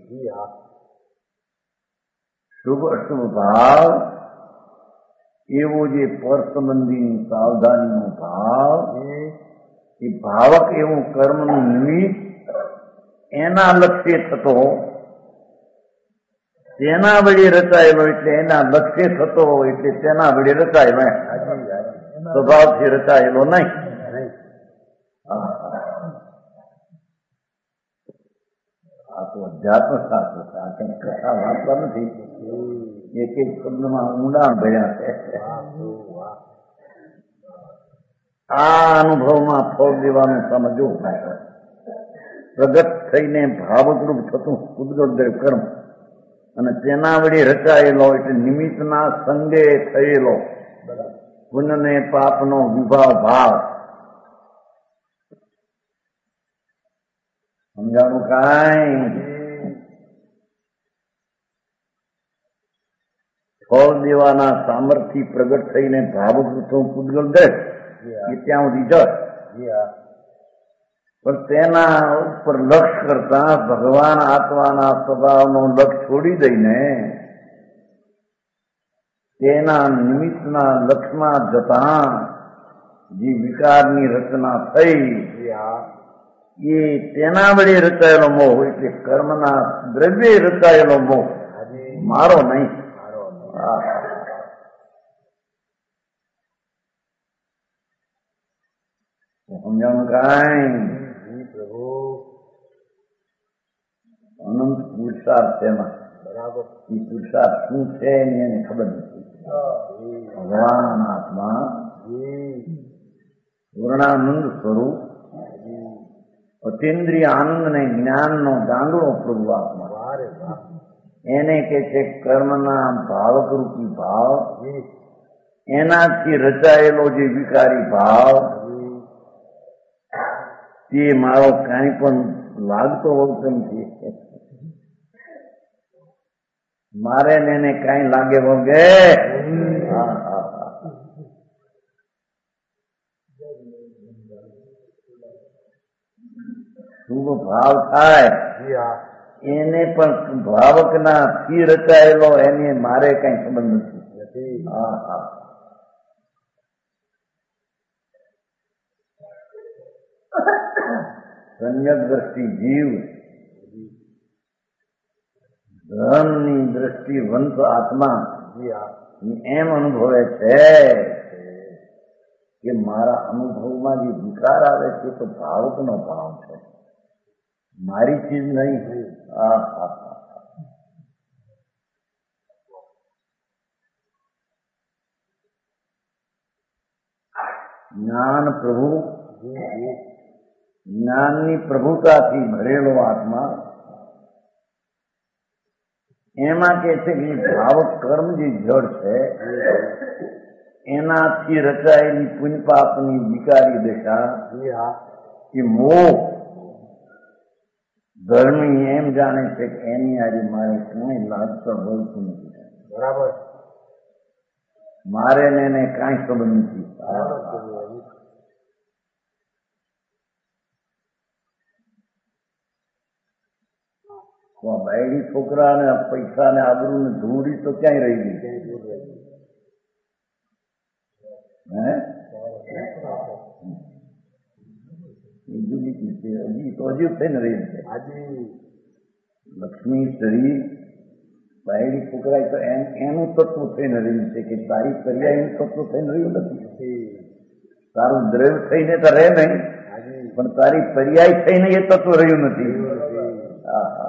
શુભ અશુભ ભાવ એવો જે પર સંબંધીની સાવધાનીનો ભાવ એ ભાવક એવું કર્મનું નિમિત્ત એના લક્ષ્ય થતો તેના વડે રચાયેલો એટલે એના લક્ષ્ય થતો એટલે તેના વડે રચાયેલો સ્વભાવથી રચાયેલો નહીં. આ તો અધ્યાત્મ શાસ્ત્ર છે. આ કઈ કથા વાંચવા નથી. એક એક શબ્દમાં ઊંડાણ ભર્યા છે. આ અનુભવમાં ફળ દેવાનું સમજવું પ્રગટ થઈને ભાવકરૂપ થતું ઉદ્ગલ કર્મ અને તેના વડે રચાયેલો એટલે નિમિત્તના સંગે થયેલો પુણ્ય ને પાપનો વિભાવ ભાવ. સમજાણું કાંઈ? ફળ દેવાના સામર્થ્ય પ્રગટ થઈને ભાવકૃત પૂતગલ દ્રશ એ ત્યાં સુધી જશ પણ તેના ઉપર લક્ષ કરતા ભગવાન આત્માના સ્વભાવનો લક્ષ છોડી દઈને તેના નિમિત્તના લક્ષમાં જતા જે વિકારની રચના થઈ એ તેના વડે રચાયેલો મોહ એટલે કર્મના દ્રવ્ય રચાયેલો મોહ મારો નહીં. સમજાણું કાંઈ? અનંત પુરુષાર્થ તેમાં એ પુરુષાર્થ શું છે એની એને ખબર નથી. ભગવાન આત્મા પૂર્ણાનંદ સ્વરૂપ અતિન્દ્રિય આનંદ ને જ્ઞાનનો દાંડો પ્રભુ આત્મા. એને કે છે કર્મના ભાવકરૂપી ભાવ, એનાથી રચાયેલો જે વિકારી ભાવ, તે મારો કાંઈ પણ લાગતો વખત નથી. મારે ને એને કાંઈ લાગે વગે. હા હા હા શુભ ભાવ થાય એને પણ ભાવકના થી રચાયેલો, એની મારે કઈ સંબંધ નથી. હા હા સમ્યક દ્રષ્ટિ જીવ, ધર્મની દ્રષ્ટિ વંત આત્મા એમ અનુભવે છે કે મારા અનુભવમાં જે વિકાર આવે છે તો ભાવકનો ભાવ છે, મારી ચીજ નહીં. હા હા જ્ઞાન પ્રભુ, જ્ઞાનની પ્રભુતાથી ભરેલો આત્મા એમાં કે છે કે ભાવક કર્મ જે જળ છે એનાથી રચાયેલી પુણ્ય પાપની વિકારી દશા એ મોહ ધર્મી એમ જાણે છે કે એની આજે મારે કઈ લાગતા બોલતું નથી. બરાબર. મારે ને એને કાંઈ સંબંધ નથી. બાયડી છોકરા ને પૈસા ને આબરૂ ને ધૂળી તો ક્યાંય રહી ગઈ. હે હજી તો હજી થઈને રહી છે. લક્ષ્મી શરીર બાયડી છોકરા તો એનું તત્વ થઈને રહ્યું છે કે તારી પર્યાયનું તત્વ થઈને રહ્યું નથી. તારું દ્રવ્ય થઈને તો રહે નહીં, પણ તારી પર્યાય થઈને એ તત્વ રહ્યું નથી. હા હા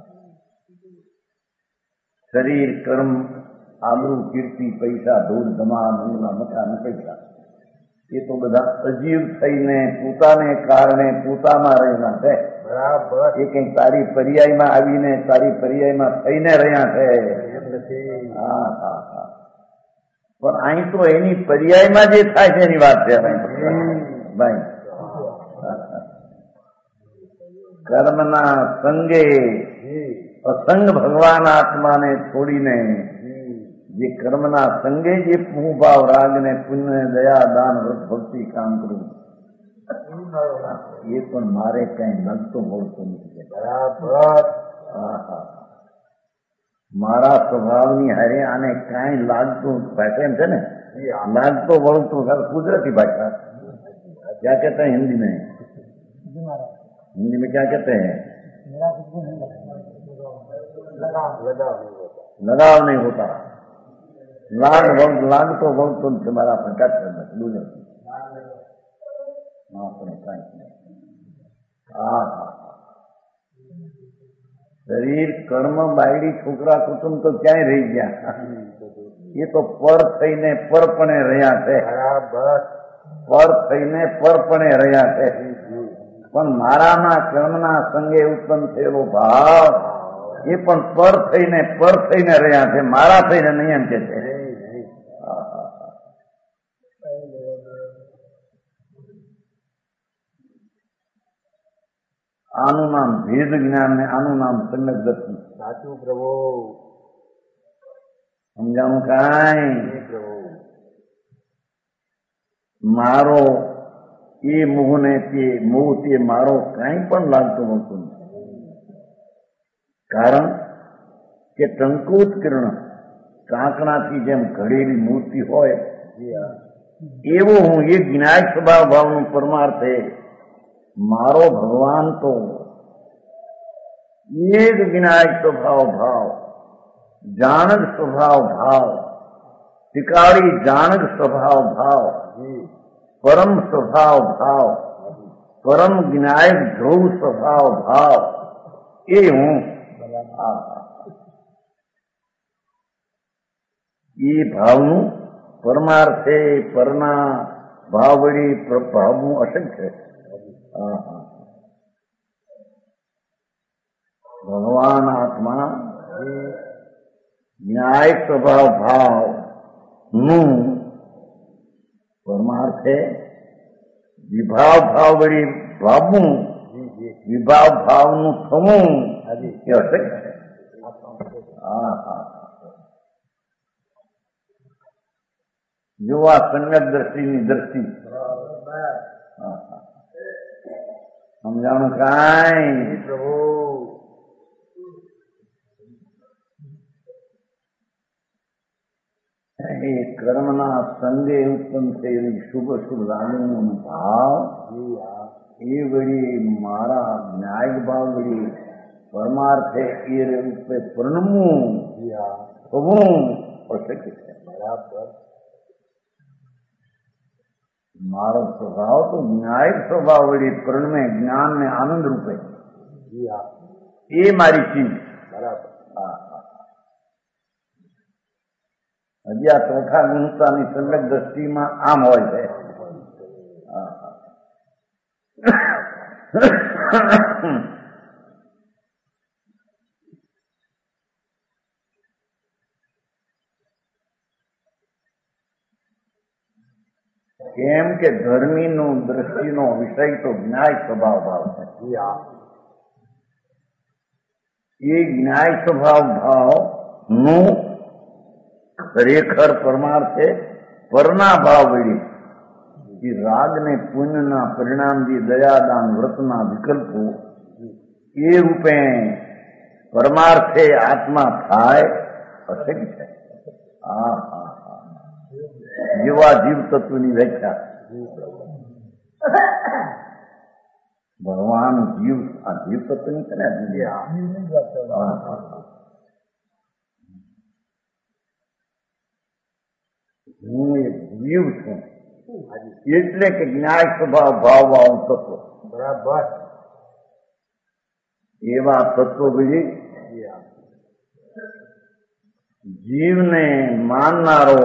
શરીર, કર્મ, આબરૂ, કીર્તિ, પૈસા, ધૂળ, ધમા, મંગલા, મકાન, પૈસા એ તો બધા અજીવ થઈને પોતાને કારણે પોતામાં રહેલા છે. બરાબર. એ કઈ તારી પર્યાયમાં આવીને તારી પર્યાયમાં થઈને રહ્યા છે. હા હા હા પણ અહીં તો એની પર્યાયમાં જે થાય છે એની વાત છે ભાઈ. કર્મના સંગે અસંગ ભગવાન આત્માને છોડીને જે કર્મના સંગે જે ભાવ રાગ ને પુણ્ય, દયા, દાન, વ્રત, ભક્તિ કામ કરવું એ પણ મારે કઈ લગતો મળતો નથી. બરાબર. મારા સ્વભાવની હારે આને કાંઈ લાગતું ભાષા એમ છે ને, લાગતો વળતું કુદરતી ભાષા क्या कहते हैं हिंदी में? हिंदी में क्या कहते हैं? लगाव नहीं होता. लाग वक्त लाग तो वक्त तुमसे मारा अपन क्या करना दूसरे આપણે કાંઈ નહીં. હા હા શરીર, કર્મ, બાયડી, છોકરા, કુટુંબ તો ક્યાંય રહી ગયા. એ તો પર થઈને પરપણે રહ્યા છે. પર થઈને પરપણે રહ્યા છે. પણ મારાના કર્મના સંગે ઉત્પન્ન થયેલો ભાવ એ પણ પર થઈને પર થઈને રહ્યા છે, મારા થઈને નહીં એમ કે છે. આનું નામ ભેદ જ્ઞાન ને આનું નામ સમ્યક દ્રષ્ટિ. સાચું પ્રભુ. સમજાણું કાંઈ? મારો એ મોહ ને તે મોહ તે મારો કાંઈ પણ લાગતો નહોતો. કારણ કે ટંકુત કિરણ કાંકણાથી જેમ ઘડેલી મૂર્તિ હોય એવો હું એ જ્ઞાય સ્વભાવ ભાવનું પરમાર્થે મારો ભગવાન તો એક જ્ઞાય સ્વભાવ ભાવ, જાણક સ્વભાવ ભાવ, તિકારી જાણક સ્વભાવ ભાવ, પરમ સ્વભાવ ભાવ, પરમ જ્ઞાયક ધ્રુવ સ્વભાવ ભાવ એ હું. એ ભાવનું પરમાર્થે પરના ભાવ વળી ભાવનું અસંખ્ય હા હા ભગવાન આત્મા ન્યાય સ્વભાવ ભાવ નું પરમાર્થે વિભાવ ભાવ વળી ભાવવું વિભાવ ભાવનું થવું એ અસંખ્ય છે હા હા જો આ સમ્યક દ્રષ્ટિની દ્રષ્ટિ સમજાણું કાંઈ પ્રભુ એ કર્મના સંગે ઉત્પન્ન થયેલી શુભ શુભ લાગણીનો ભાવ એ વળી મારા ન્યાય ભાવ વળી પરમાર્થે એ રૂપે પરણવું થવું અશક્ય છે બરાબર મારો સ્વભાવ તો ન્યાય સ્વભાવ વળી પરણમે જ્ઞાન ને આનંદ રૂપે એ મારી ચીજ બરાબર હજી આ ચોથા ગુણતાની સમ્યક દ્રષ્ટિમાં આમ હોય છે કેમ કે ધર્મીનો દ્રષ્ટિનો વિષય તો જ્ઞાય સ્વભાવ ભાવ છે એ જ્ઞાય સ્વભાવ ભાવ નું ખરેખર પરમાર્થે પરના ભાવ વળી એ રાગ ને પુણ્યના પરિણામથી દયાદાન વ્રતના વિકલ્પો એ રૂપે પરમાર્થે આત્મા થાય અશક્ય છે હા હા હા જેવા જીવ તત્વની વ્યાખ્યા ભગવાન જીવ આ જીવ તત્વની છે ને હું એક જીવ છું એટલે કે જ્ઞાય સ્વભાવ ભાવ ભાવ તત્વ બરાબર એવા તત્વ બધી જીવને માનનારો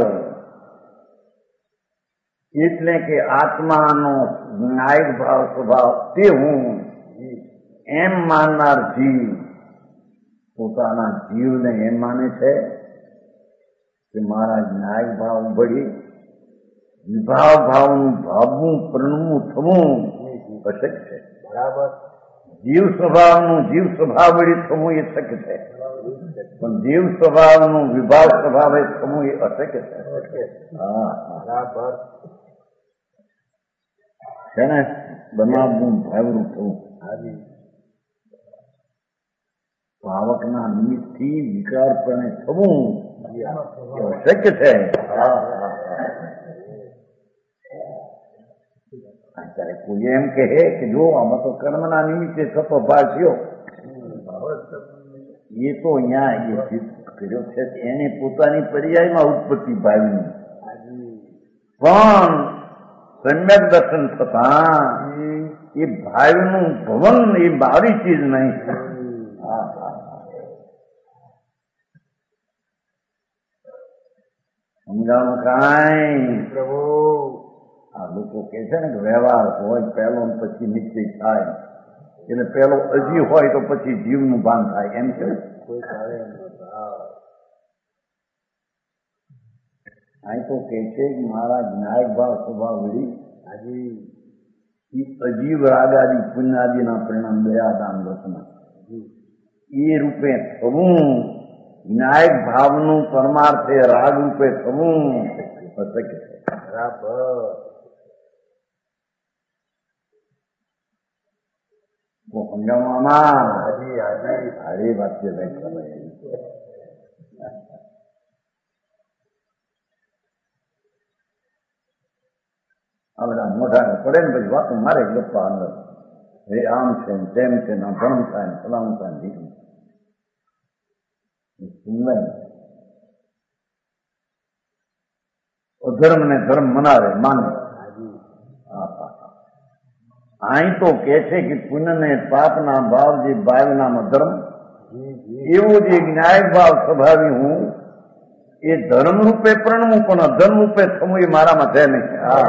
એટલે કે આત્માનો જ્ઞાયક ભાવ સ્વભાવ તે હું એમ માનનાર જીવ પોતાના જીવને એમ માને છે કે મારા ન્યાય ભાવ વળી વિભાવ ભાવનું ભાવવું પરણવું થવું અશક્ય છે બરાબર જીવ સ્વભાવનું જીવ સ્વભાવ વળી થવું એ શક્ય છે પણ જીવ સ્વભાવનું વિભાવ સ્વભાવે થવું એ અશક્ય છે હા બરાબર છે ને બનાવવું ભાવરું થવું ભાવકના નિમિત્તથી વિકારપણે થવું શક્ય છે અત્યારે કોઈ એમ કહે કે જો આમાં તો કર્મના નિમિત્તે થતો ભાવ થયો એ તો અહીંયા એ સિદ્ધ કર્યો છે એને પોતાની પર્યાયમાં ઉત્પત્તિ ભાવની પણ સમ્યક દર્શન થતા એ ભાવનું ભવન એ મારી ચીજ નહીં સમજાણું કાંઈ પ્રભુ આ લોકો કે છે ને કે વ્યવહાર હોય પહેલો પછી નિશ્ચય થાય એટલે પેલો અજી હોય તો પછી જીવનું ભાન થાય એમ છે અહીં તો કે છે કે મારા ન્યાય ભાવ સ્વભાવ વળી અજીવ રાગાદી પુણ્યાદિના પરિણામ દયાદાન વ્રતના એ રૂપે થવું ન્યાયિક ભાવનું પરમાર્થે રાગ રૂપે થવું અશક્ય છે બરાબર સમજાવવામાં હાજી હાજી હારી વાક્ય વ્યાખ્યા આ બધા મોઢા પડે ને પછી વાતો મારે ગપ્પા અંદર એ આમ છે ને તેમ છે ને ભણમ થાય ને ફલાણું થાય ને દીકરું ધર્મ ને ધર્મ મનાવે માને અહીં તો કે છે કે પુણ્ય ને પાપના ભાવ જે ભાવનામાં ધર્મ એવું જે ન્યાય ભાવ સ્વભાવી હું એ ધર્મ રૂપે પ્રણવું પણ અધર્મ રૂપે થવું એ મારામાં છે નહીં.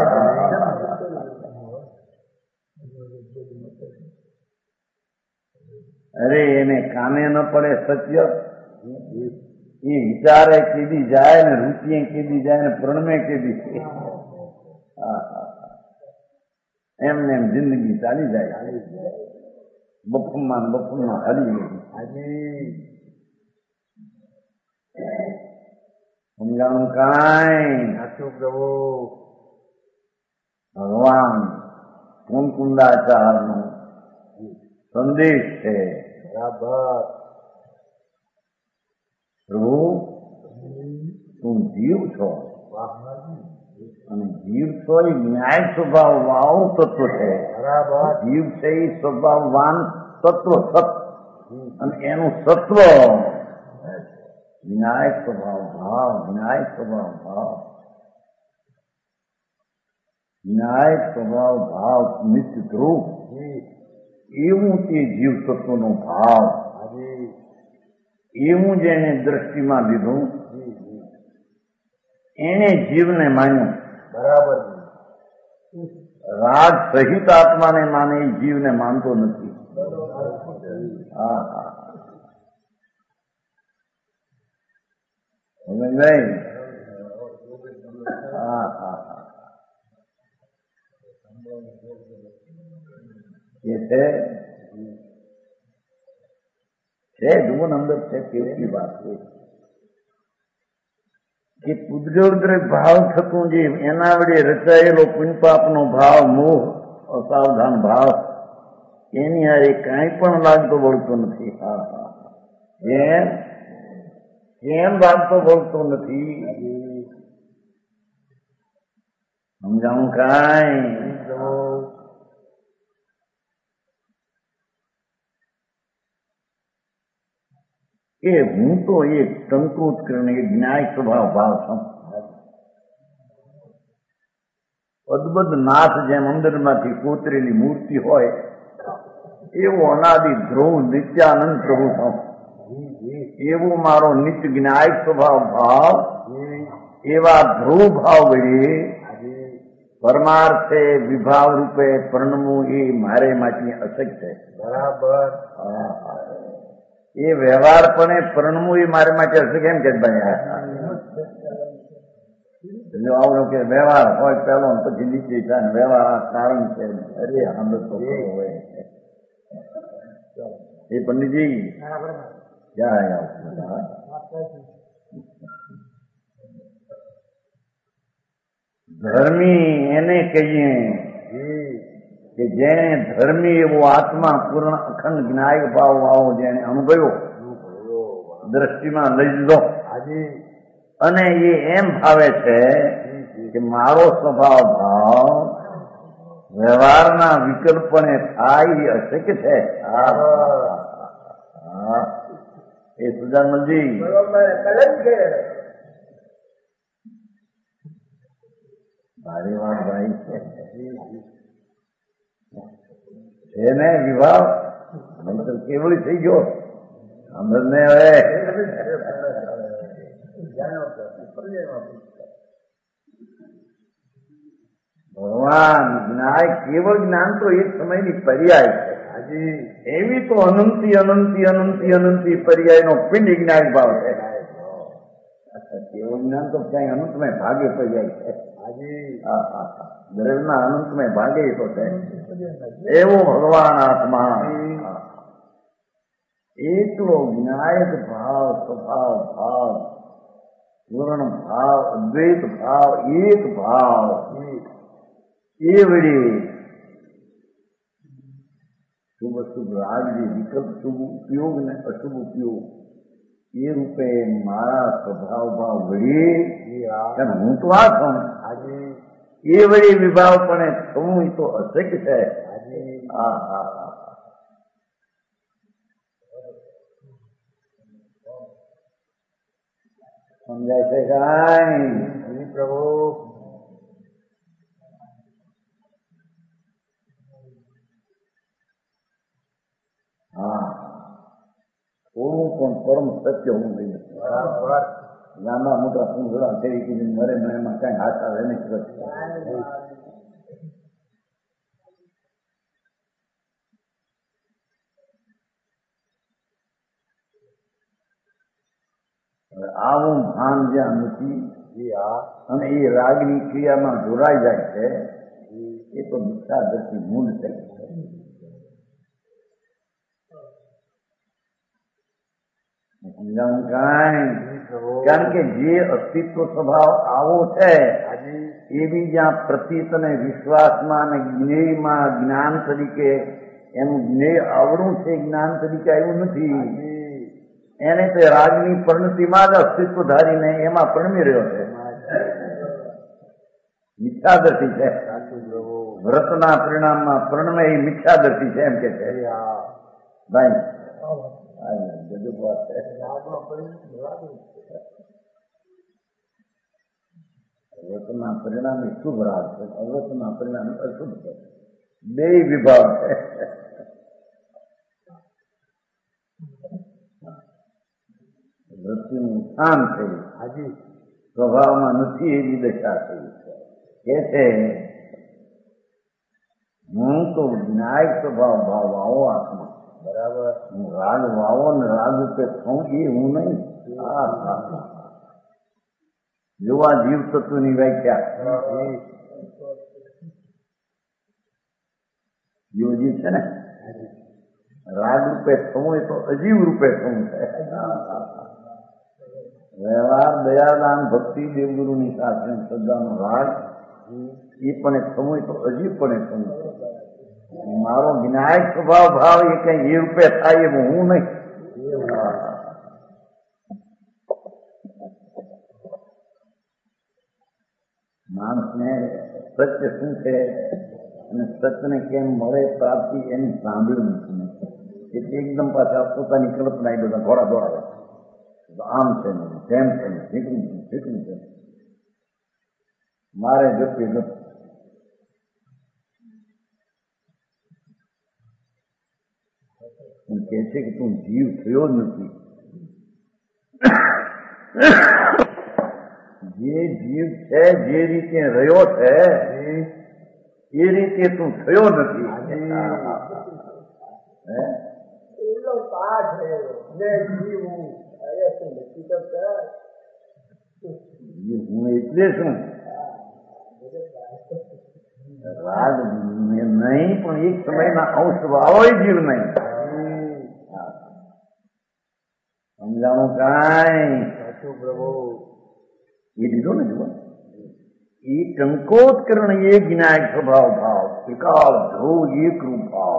અરે એને કાને ન પડે સત્ય, એ વિચારે કેદી જાય ને રૂપિયે કેદી જાય ને પ્રણમે કેદી. એમને એમ જિંદગી ચાલી જાય, બફુમાં બફુમાં હરી સમજાણું કાંઈ સાચું પ્રભુ. ભગવાન કુંકુંડાચાર નો સંદેશ છે. બરાબર. પ્રભુ તું જીવ છો અને જીવ છો એ ન્યાય સ્વભાવ વાળો તત્વ છે. બરાબર. જીવ છે એ સ્વભાવવાન તત્વ સત, અને એનું સત્વ ન્યાય સ્વભાવ ભાવ, ન્યાય સ્વભાવ ભાવ, ન્યાય સ્વભાવ ભાવ નિત્ય ધ્રુવ, એવું તે જીવ તત્વનો ભાવ, એવું જેને દ્રષ્ટિમાં લીધું એને જીવને માન્યું. બરાબર. રાગ સહિત આત્માને માને એ જીવને માનતો નથી. હા હા સમજ નહીં. હા હા હા એ છે છે જુઓ અંદર છે કેવી વાત છે કે પૂજ્યોદ્રેક ભાવ થતું જે એના વડે રચાયેલો પુણ્યપાપનો ભાવ, મોહ, અસાવધાન ભાવ, એની હારે કાંઈ પણ લાગતો વળતો નથી. હા હા એમ કેમ લાગતો વળતો નથી? સમજાવું કાંઈ? કે હું તો એક સંકૃત કરીને ન્યાય સ્વભાવ ભાવ છું. અદબદ નાથ જેમ અંદરમાંથી કોતરેલી મૂર્તિ હોય એવો અનાદિ ધ્રુવ નિત્યાનંદ પ્રભુ છું. એવો મારો નિત્ય જ્ઞાય સ્વભાવ ભાવ, એવા ધ્રુવ ભાવ વડે પરમાર્થે વિભાવ રૂપે પરણવું એ મારે માટે અશક્ય છે. બરાબર. એ વ્યવહારપણે પરણવું એ મારે માટે અશક્ય કેમ કે ભાઈ આવડો કે વ્યવહાર હોય પેલો પછી નીચે થાય, વ્યવહાર આ કારણ છે. અરે આમ તો હોય એ પંડિતજી ક્યાં ધર્મી એને કહીએ કે જેને ધર્મી એવો આત્મા પૂર્ણ અખંડ જ્ઞાય ભાવ આવો જેને અનુભવ્યો, દ્રષ્ટિમાં લઈ લીધો, અને એ એમ ભાવે છે કે મારો સ્વભાવ ભાવ વ્યવહારના વિકલ્પને થાય એ અશક્ય છે. એ સુજાનમલજી ભારે વાત ભાઈ છે ને વિભાવ નંતર કેવળી થઈ ગયો. સમજને હવે ભગવાન જ્ઞાય કેવળ જ્ઞાન તો એક સમયની પર્યાય છે. એવી તો અનંતી અનંતી અનંતી અનંતી પર્યાય નો પિંડ જ્ઞાન ભાવ છે. કેવળ જ્ઞાન તો ક્યાંય અનંતમય ભાગે પર્યાય છે. દરેકના અનંતમય ભાગે તો છે. એવો ભગવાન આત્મા એકલો જ્ઞાયક ભાવ, સ્વભાવ ભાવ, પૂર્ણ ભાવ, અદ્વૈત ભાવ, એક ભાવ, એ વડે શુભ શુભ રાગ જે વિકલ્પ શુભ ઉપયોગ ને અશુભ ઉપયોગ એ રૂપે મારા સ્વભાવ ભાવ વડે હું તો આ છું એ વડે વિભાવ પણ થવું એ તો અશક્ય છે. હા હા હા સમજાય છે કાંઈ પ્રભુ? હા થોડું પણ પરમ સત્ય હોવું જોઈએ. બરાબર. લાંબા મોટા ફૂલગોળા ફેરી કીધી મરે મને એમાં કઈ હાથ આવે નહીં. આવું ભાન જ્યાં નથી અને એ રાગની ક્રિયામાં જોડાઈ જાય છે એ તો મિથ્યા દ્રષ્ટિ મૂળ છે. કારણ કે જે અસ્તિત્વ સ્વભાવ આવો છે એ બી જ્યાં પ્રતીત અને વિશ્વાસમાં અને જ્ઞેયમાં જ્ઞાન તરીકે એનું જ્ઞેય આવડું છે, જ્ઞાન તરીકે આવ્યું નથી. એને તે રાગની પરિણતિમાં જ અસ્તિત્વ ધારીને એમાં પરમી રહ્યો છે. મિથ્યાદર્શી છે. વ્રતના પરિણામમાં પરણમે એ મિથ્યાદર્શી છે એમ કે છે ભાઈ. વ્રતના પરિણામે શુભ રાગ છે, અવ્રતના પરિણામે અશુભ છે. બે વિભાગ છે. વૃત્તિનું સ્થાન થયું સ્વભાવમાં નથી એવી દશા થઈ કે છે હું તો ન્યાય સ્વભાવ ભાવ વાવો આત્મા બરાબર. હું રાગ વાવો ને રાગ રૂપે થઉં એ હું નહીં. જોવા જીવ તત્વની વ્યાખ્યા જીવ જીવ છે ને રાગ રૂપે થવું એ તો અજીવ રૂપે થવું છે. વ્યવહાર દયાદાન ભક્તિ દેવગુરુની સાથે શ્રદ્ધાનો રાગ એ પણ એક સમય તો અજીબ પણ એક સમય છે. મારો વિનાયક સ્વભાવ ભાવ એ કઈ એ રૂપે થાય એવું હું નહીં. માણસને સત્ય શું છે અને સત્યને કેમ મળે પ્રાપ્તિ એની સાંભળ્યું નથી. એટલે એકદમ પાછા પોતાની કલ્પના એ બધા ઘોડા દોડાવે. આમ છે ને તેમ છે ને ઠીકરું છે ઠીકરું છે મારે જપી જપ કે છે કે તું જીવ થયો જ નથી. જે જીવ છે જે રીતે રહ્યો છે એ રીતે તું થયો નથી. હું એટલે શું રાગ નહીં પણ એક સમયના અંશ વાળો જીવ નહીં. સમજાણું કાંઈ એ લીધો ને જુઓ એ ટંકોત્કરણ એ જ્ઞાયક સ્વભાવ ભાવ એકાળ ધ્રુવ એકરૂપ ભાવ.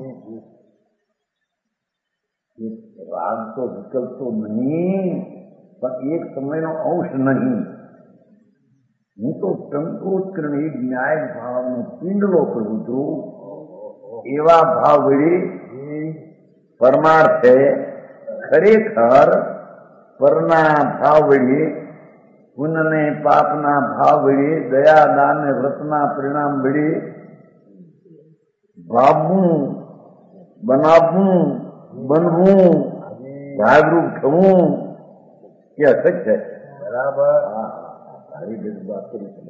રાગ તો વિકલ્પતો નહીં પણ એક સમયનો અંશ નહીં. હું તો ટંકોત્કરણ એ જ્ઞાયક ભાવનો પિંડલો કરું છું. એવા ભાવ વળી પરમાર્થે ખરેખર પરના ભાવ વળી પુણ્યને પાપના ભાવ વળી દયા દાન ને વ્રતના પરિણામ વળી ભાવવું બનાવવું બનવું જાગૃત થવું એ અસત્ય છે. બરાબર. હા સારી બધી વાત કરી તમે.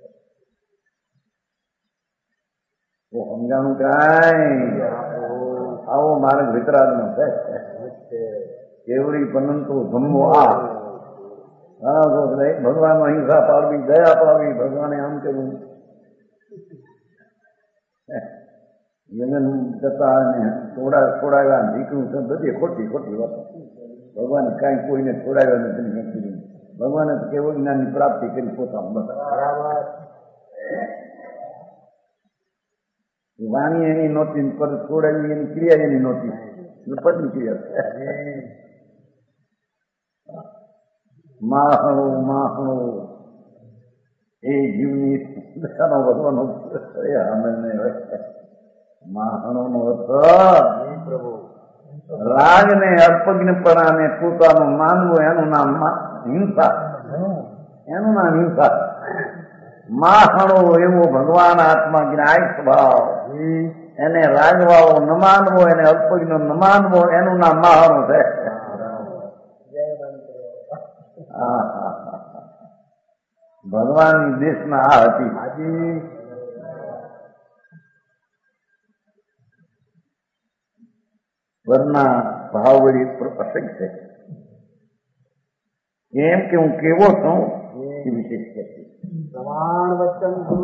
સમજાણું કાંઈ આવો માર્ગ વિતરાગનો છે. કેવડી પનંતો ધમવો આ હા ભગવાન અહિંસા પાડવી દયા પાડવી ભગવાને આમ કર્યું જમીન જતા અને થોડા છોડાવ્યા નીકળ્યું બધી ખોટી ખોટી વાત. ભગવાન કાંઈ કોઈને છોડાવ્યા નથી નથી. ભગવાને કેવળ જ્ઞાનની પ્રાપ્તિ કરી પોતાનું બરાબર. વાણી એની નહોતી પર છોડાવી એની ક્રિયા એની નહોતી પદની ક્રિયા. માહણો માહણો એ જીવની દશાનો ભગવાનો માહણો નો અર્થ રાગ ને અલ્પજ્ઞપણાને પોતાનું માનવું એનું નામ હિંસા. એનું નામ હિંસા. માહણો એવો ભગવાન આત્મા જ્ઞાય સ્વભાવ એને રાગવાળો ન માનવો એને અલ્પજ્ઞ ન માનવો એનું નામ માહણો છે. હા હા હા ભગવાનની દેશના આ હતી. હાજી વરના ભાવ વળી અસંગ છે. એમ કે હું કેવો છું એ વિશેષ કહેતી. પ્રમાણ વચન ગુરુ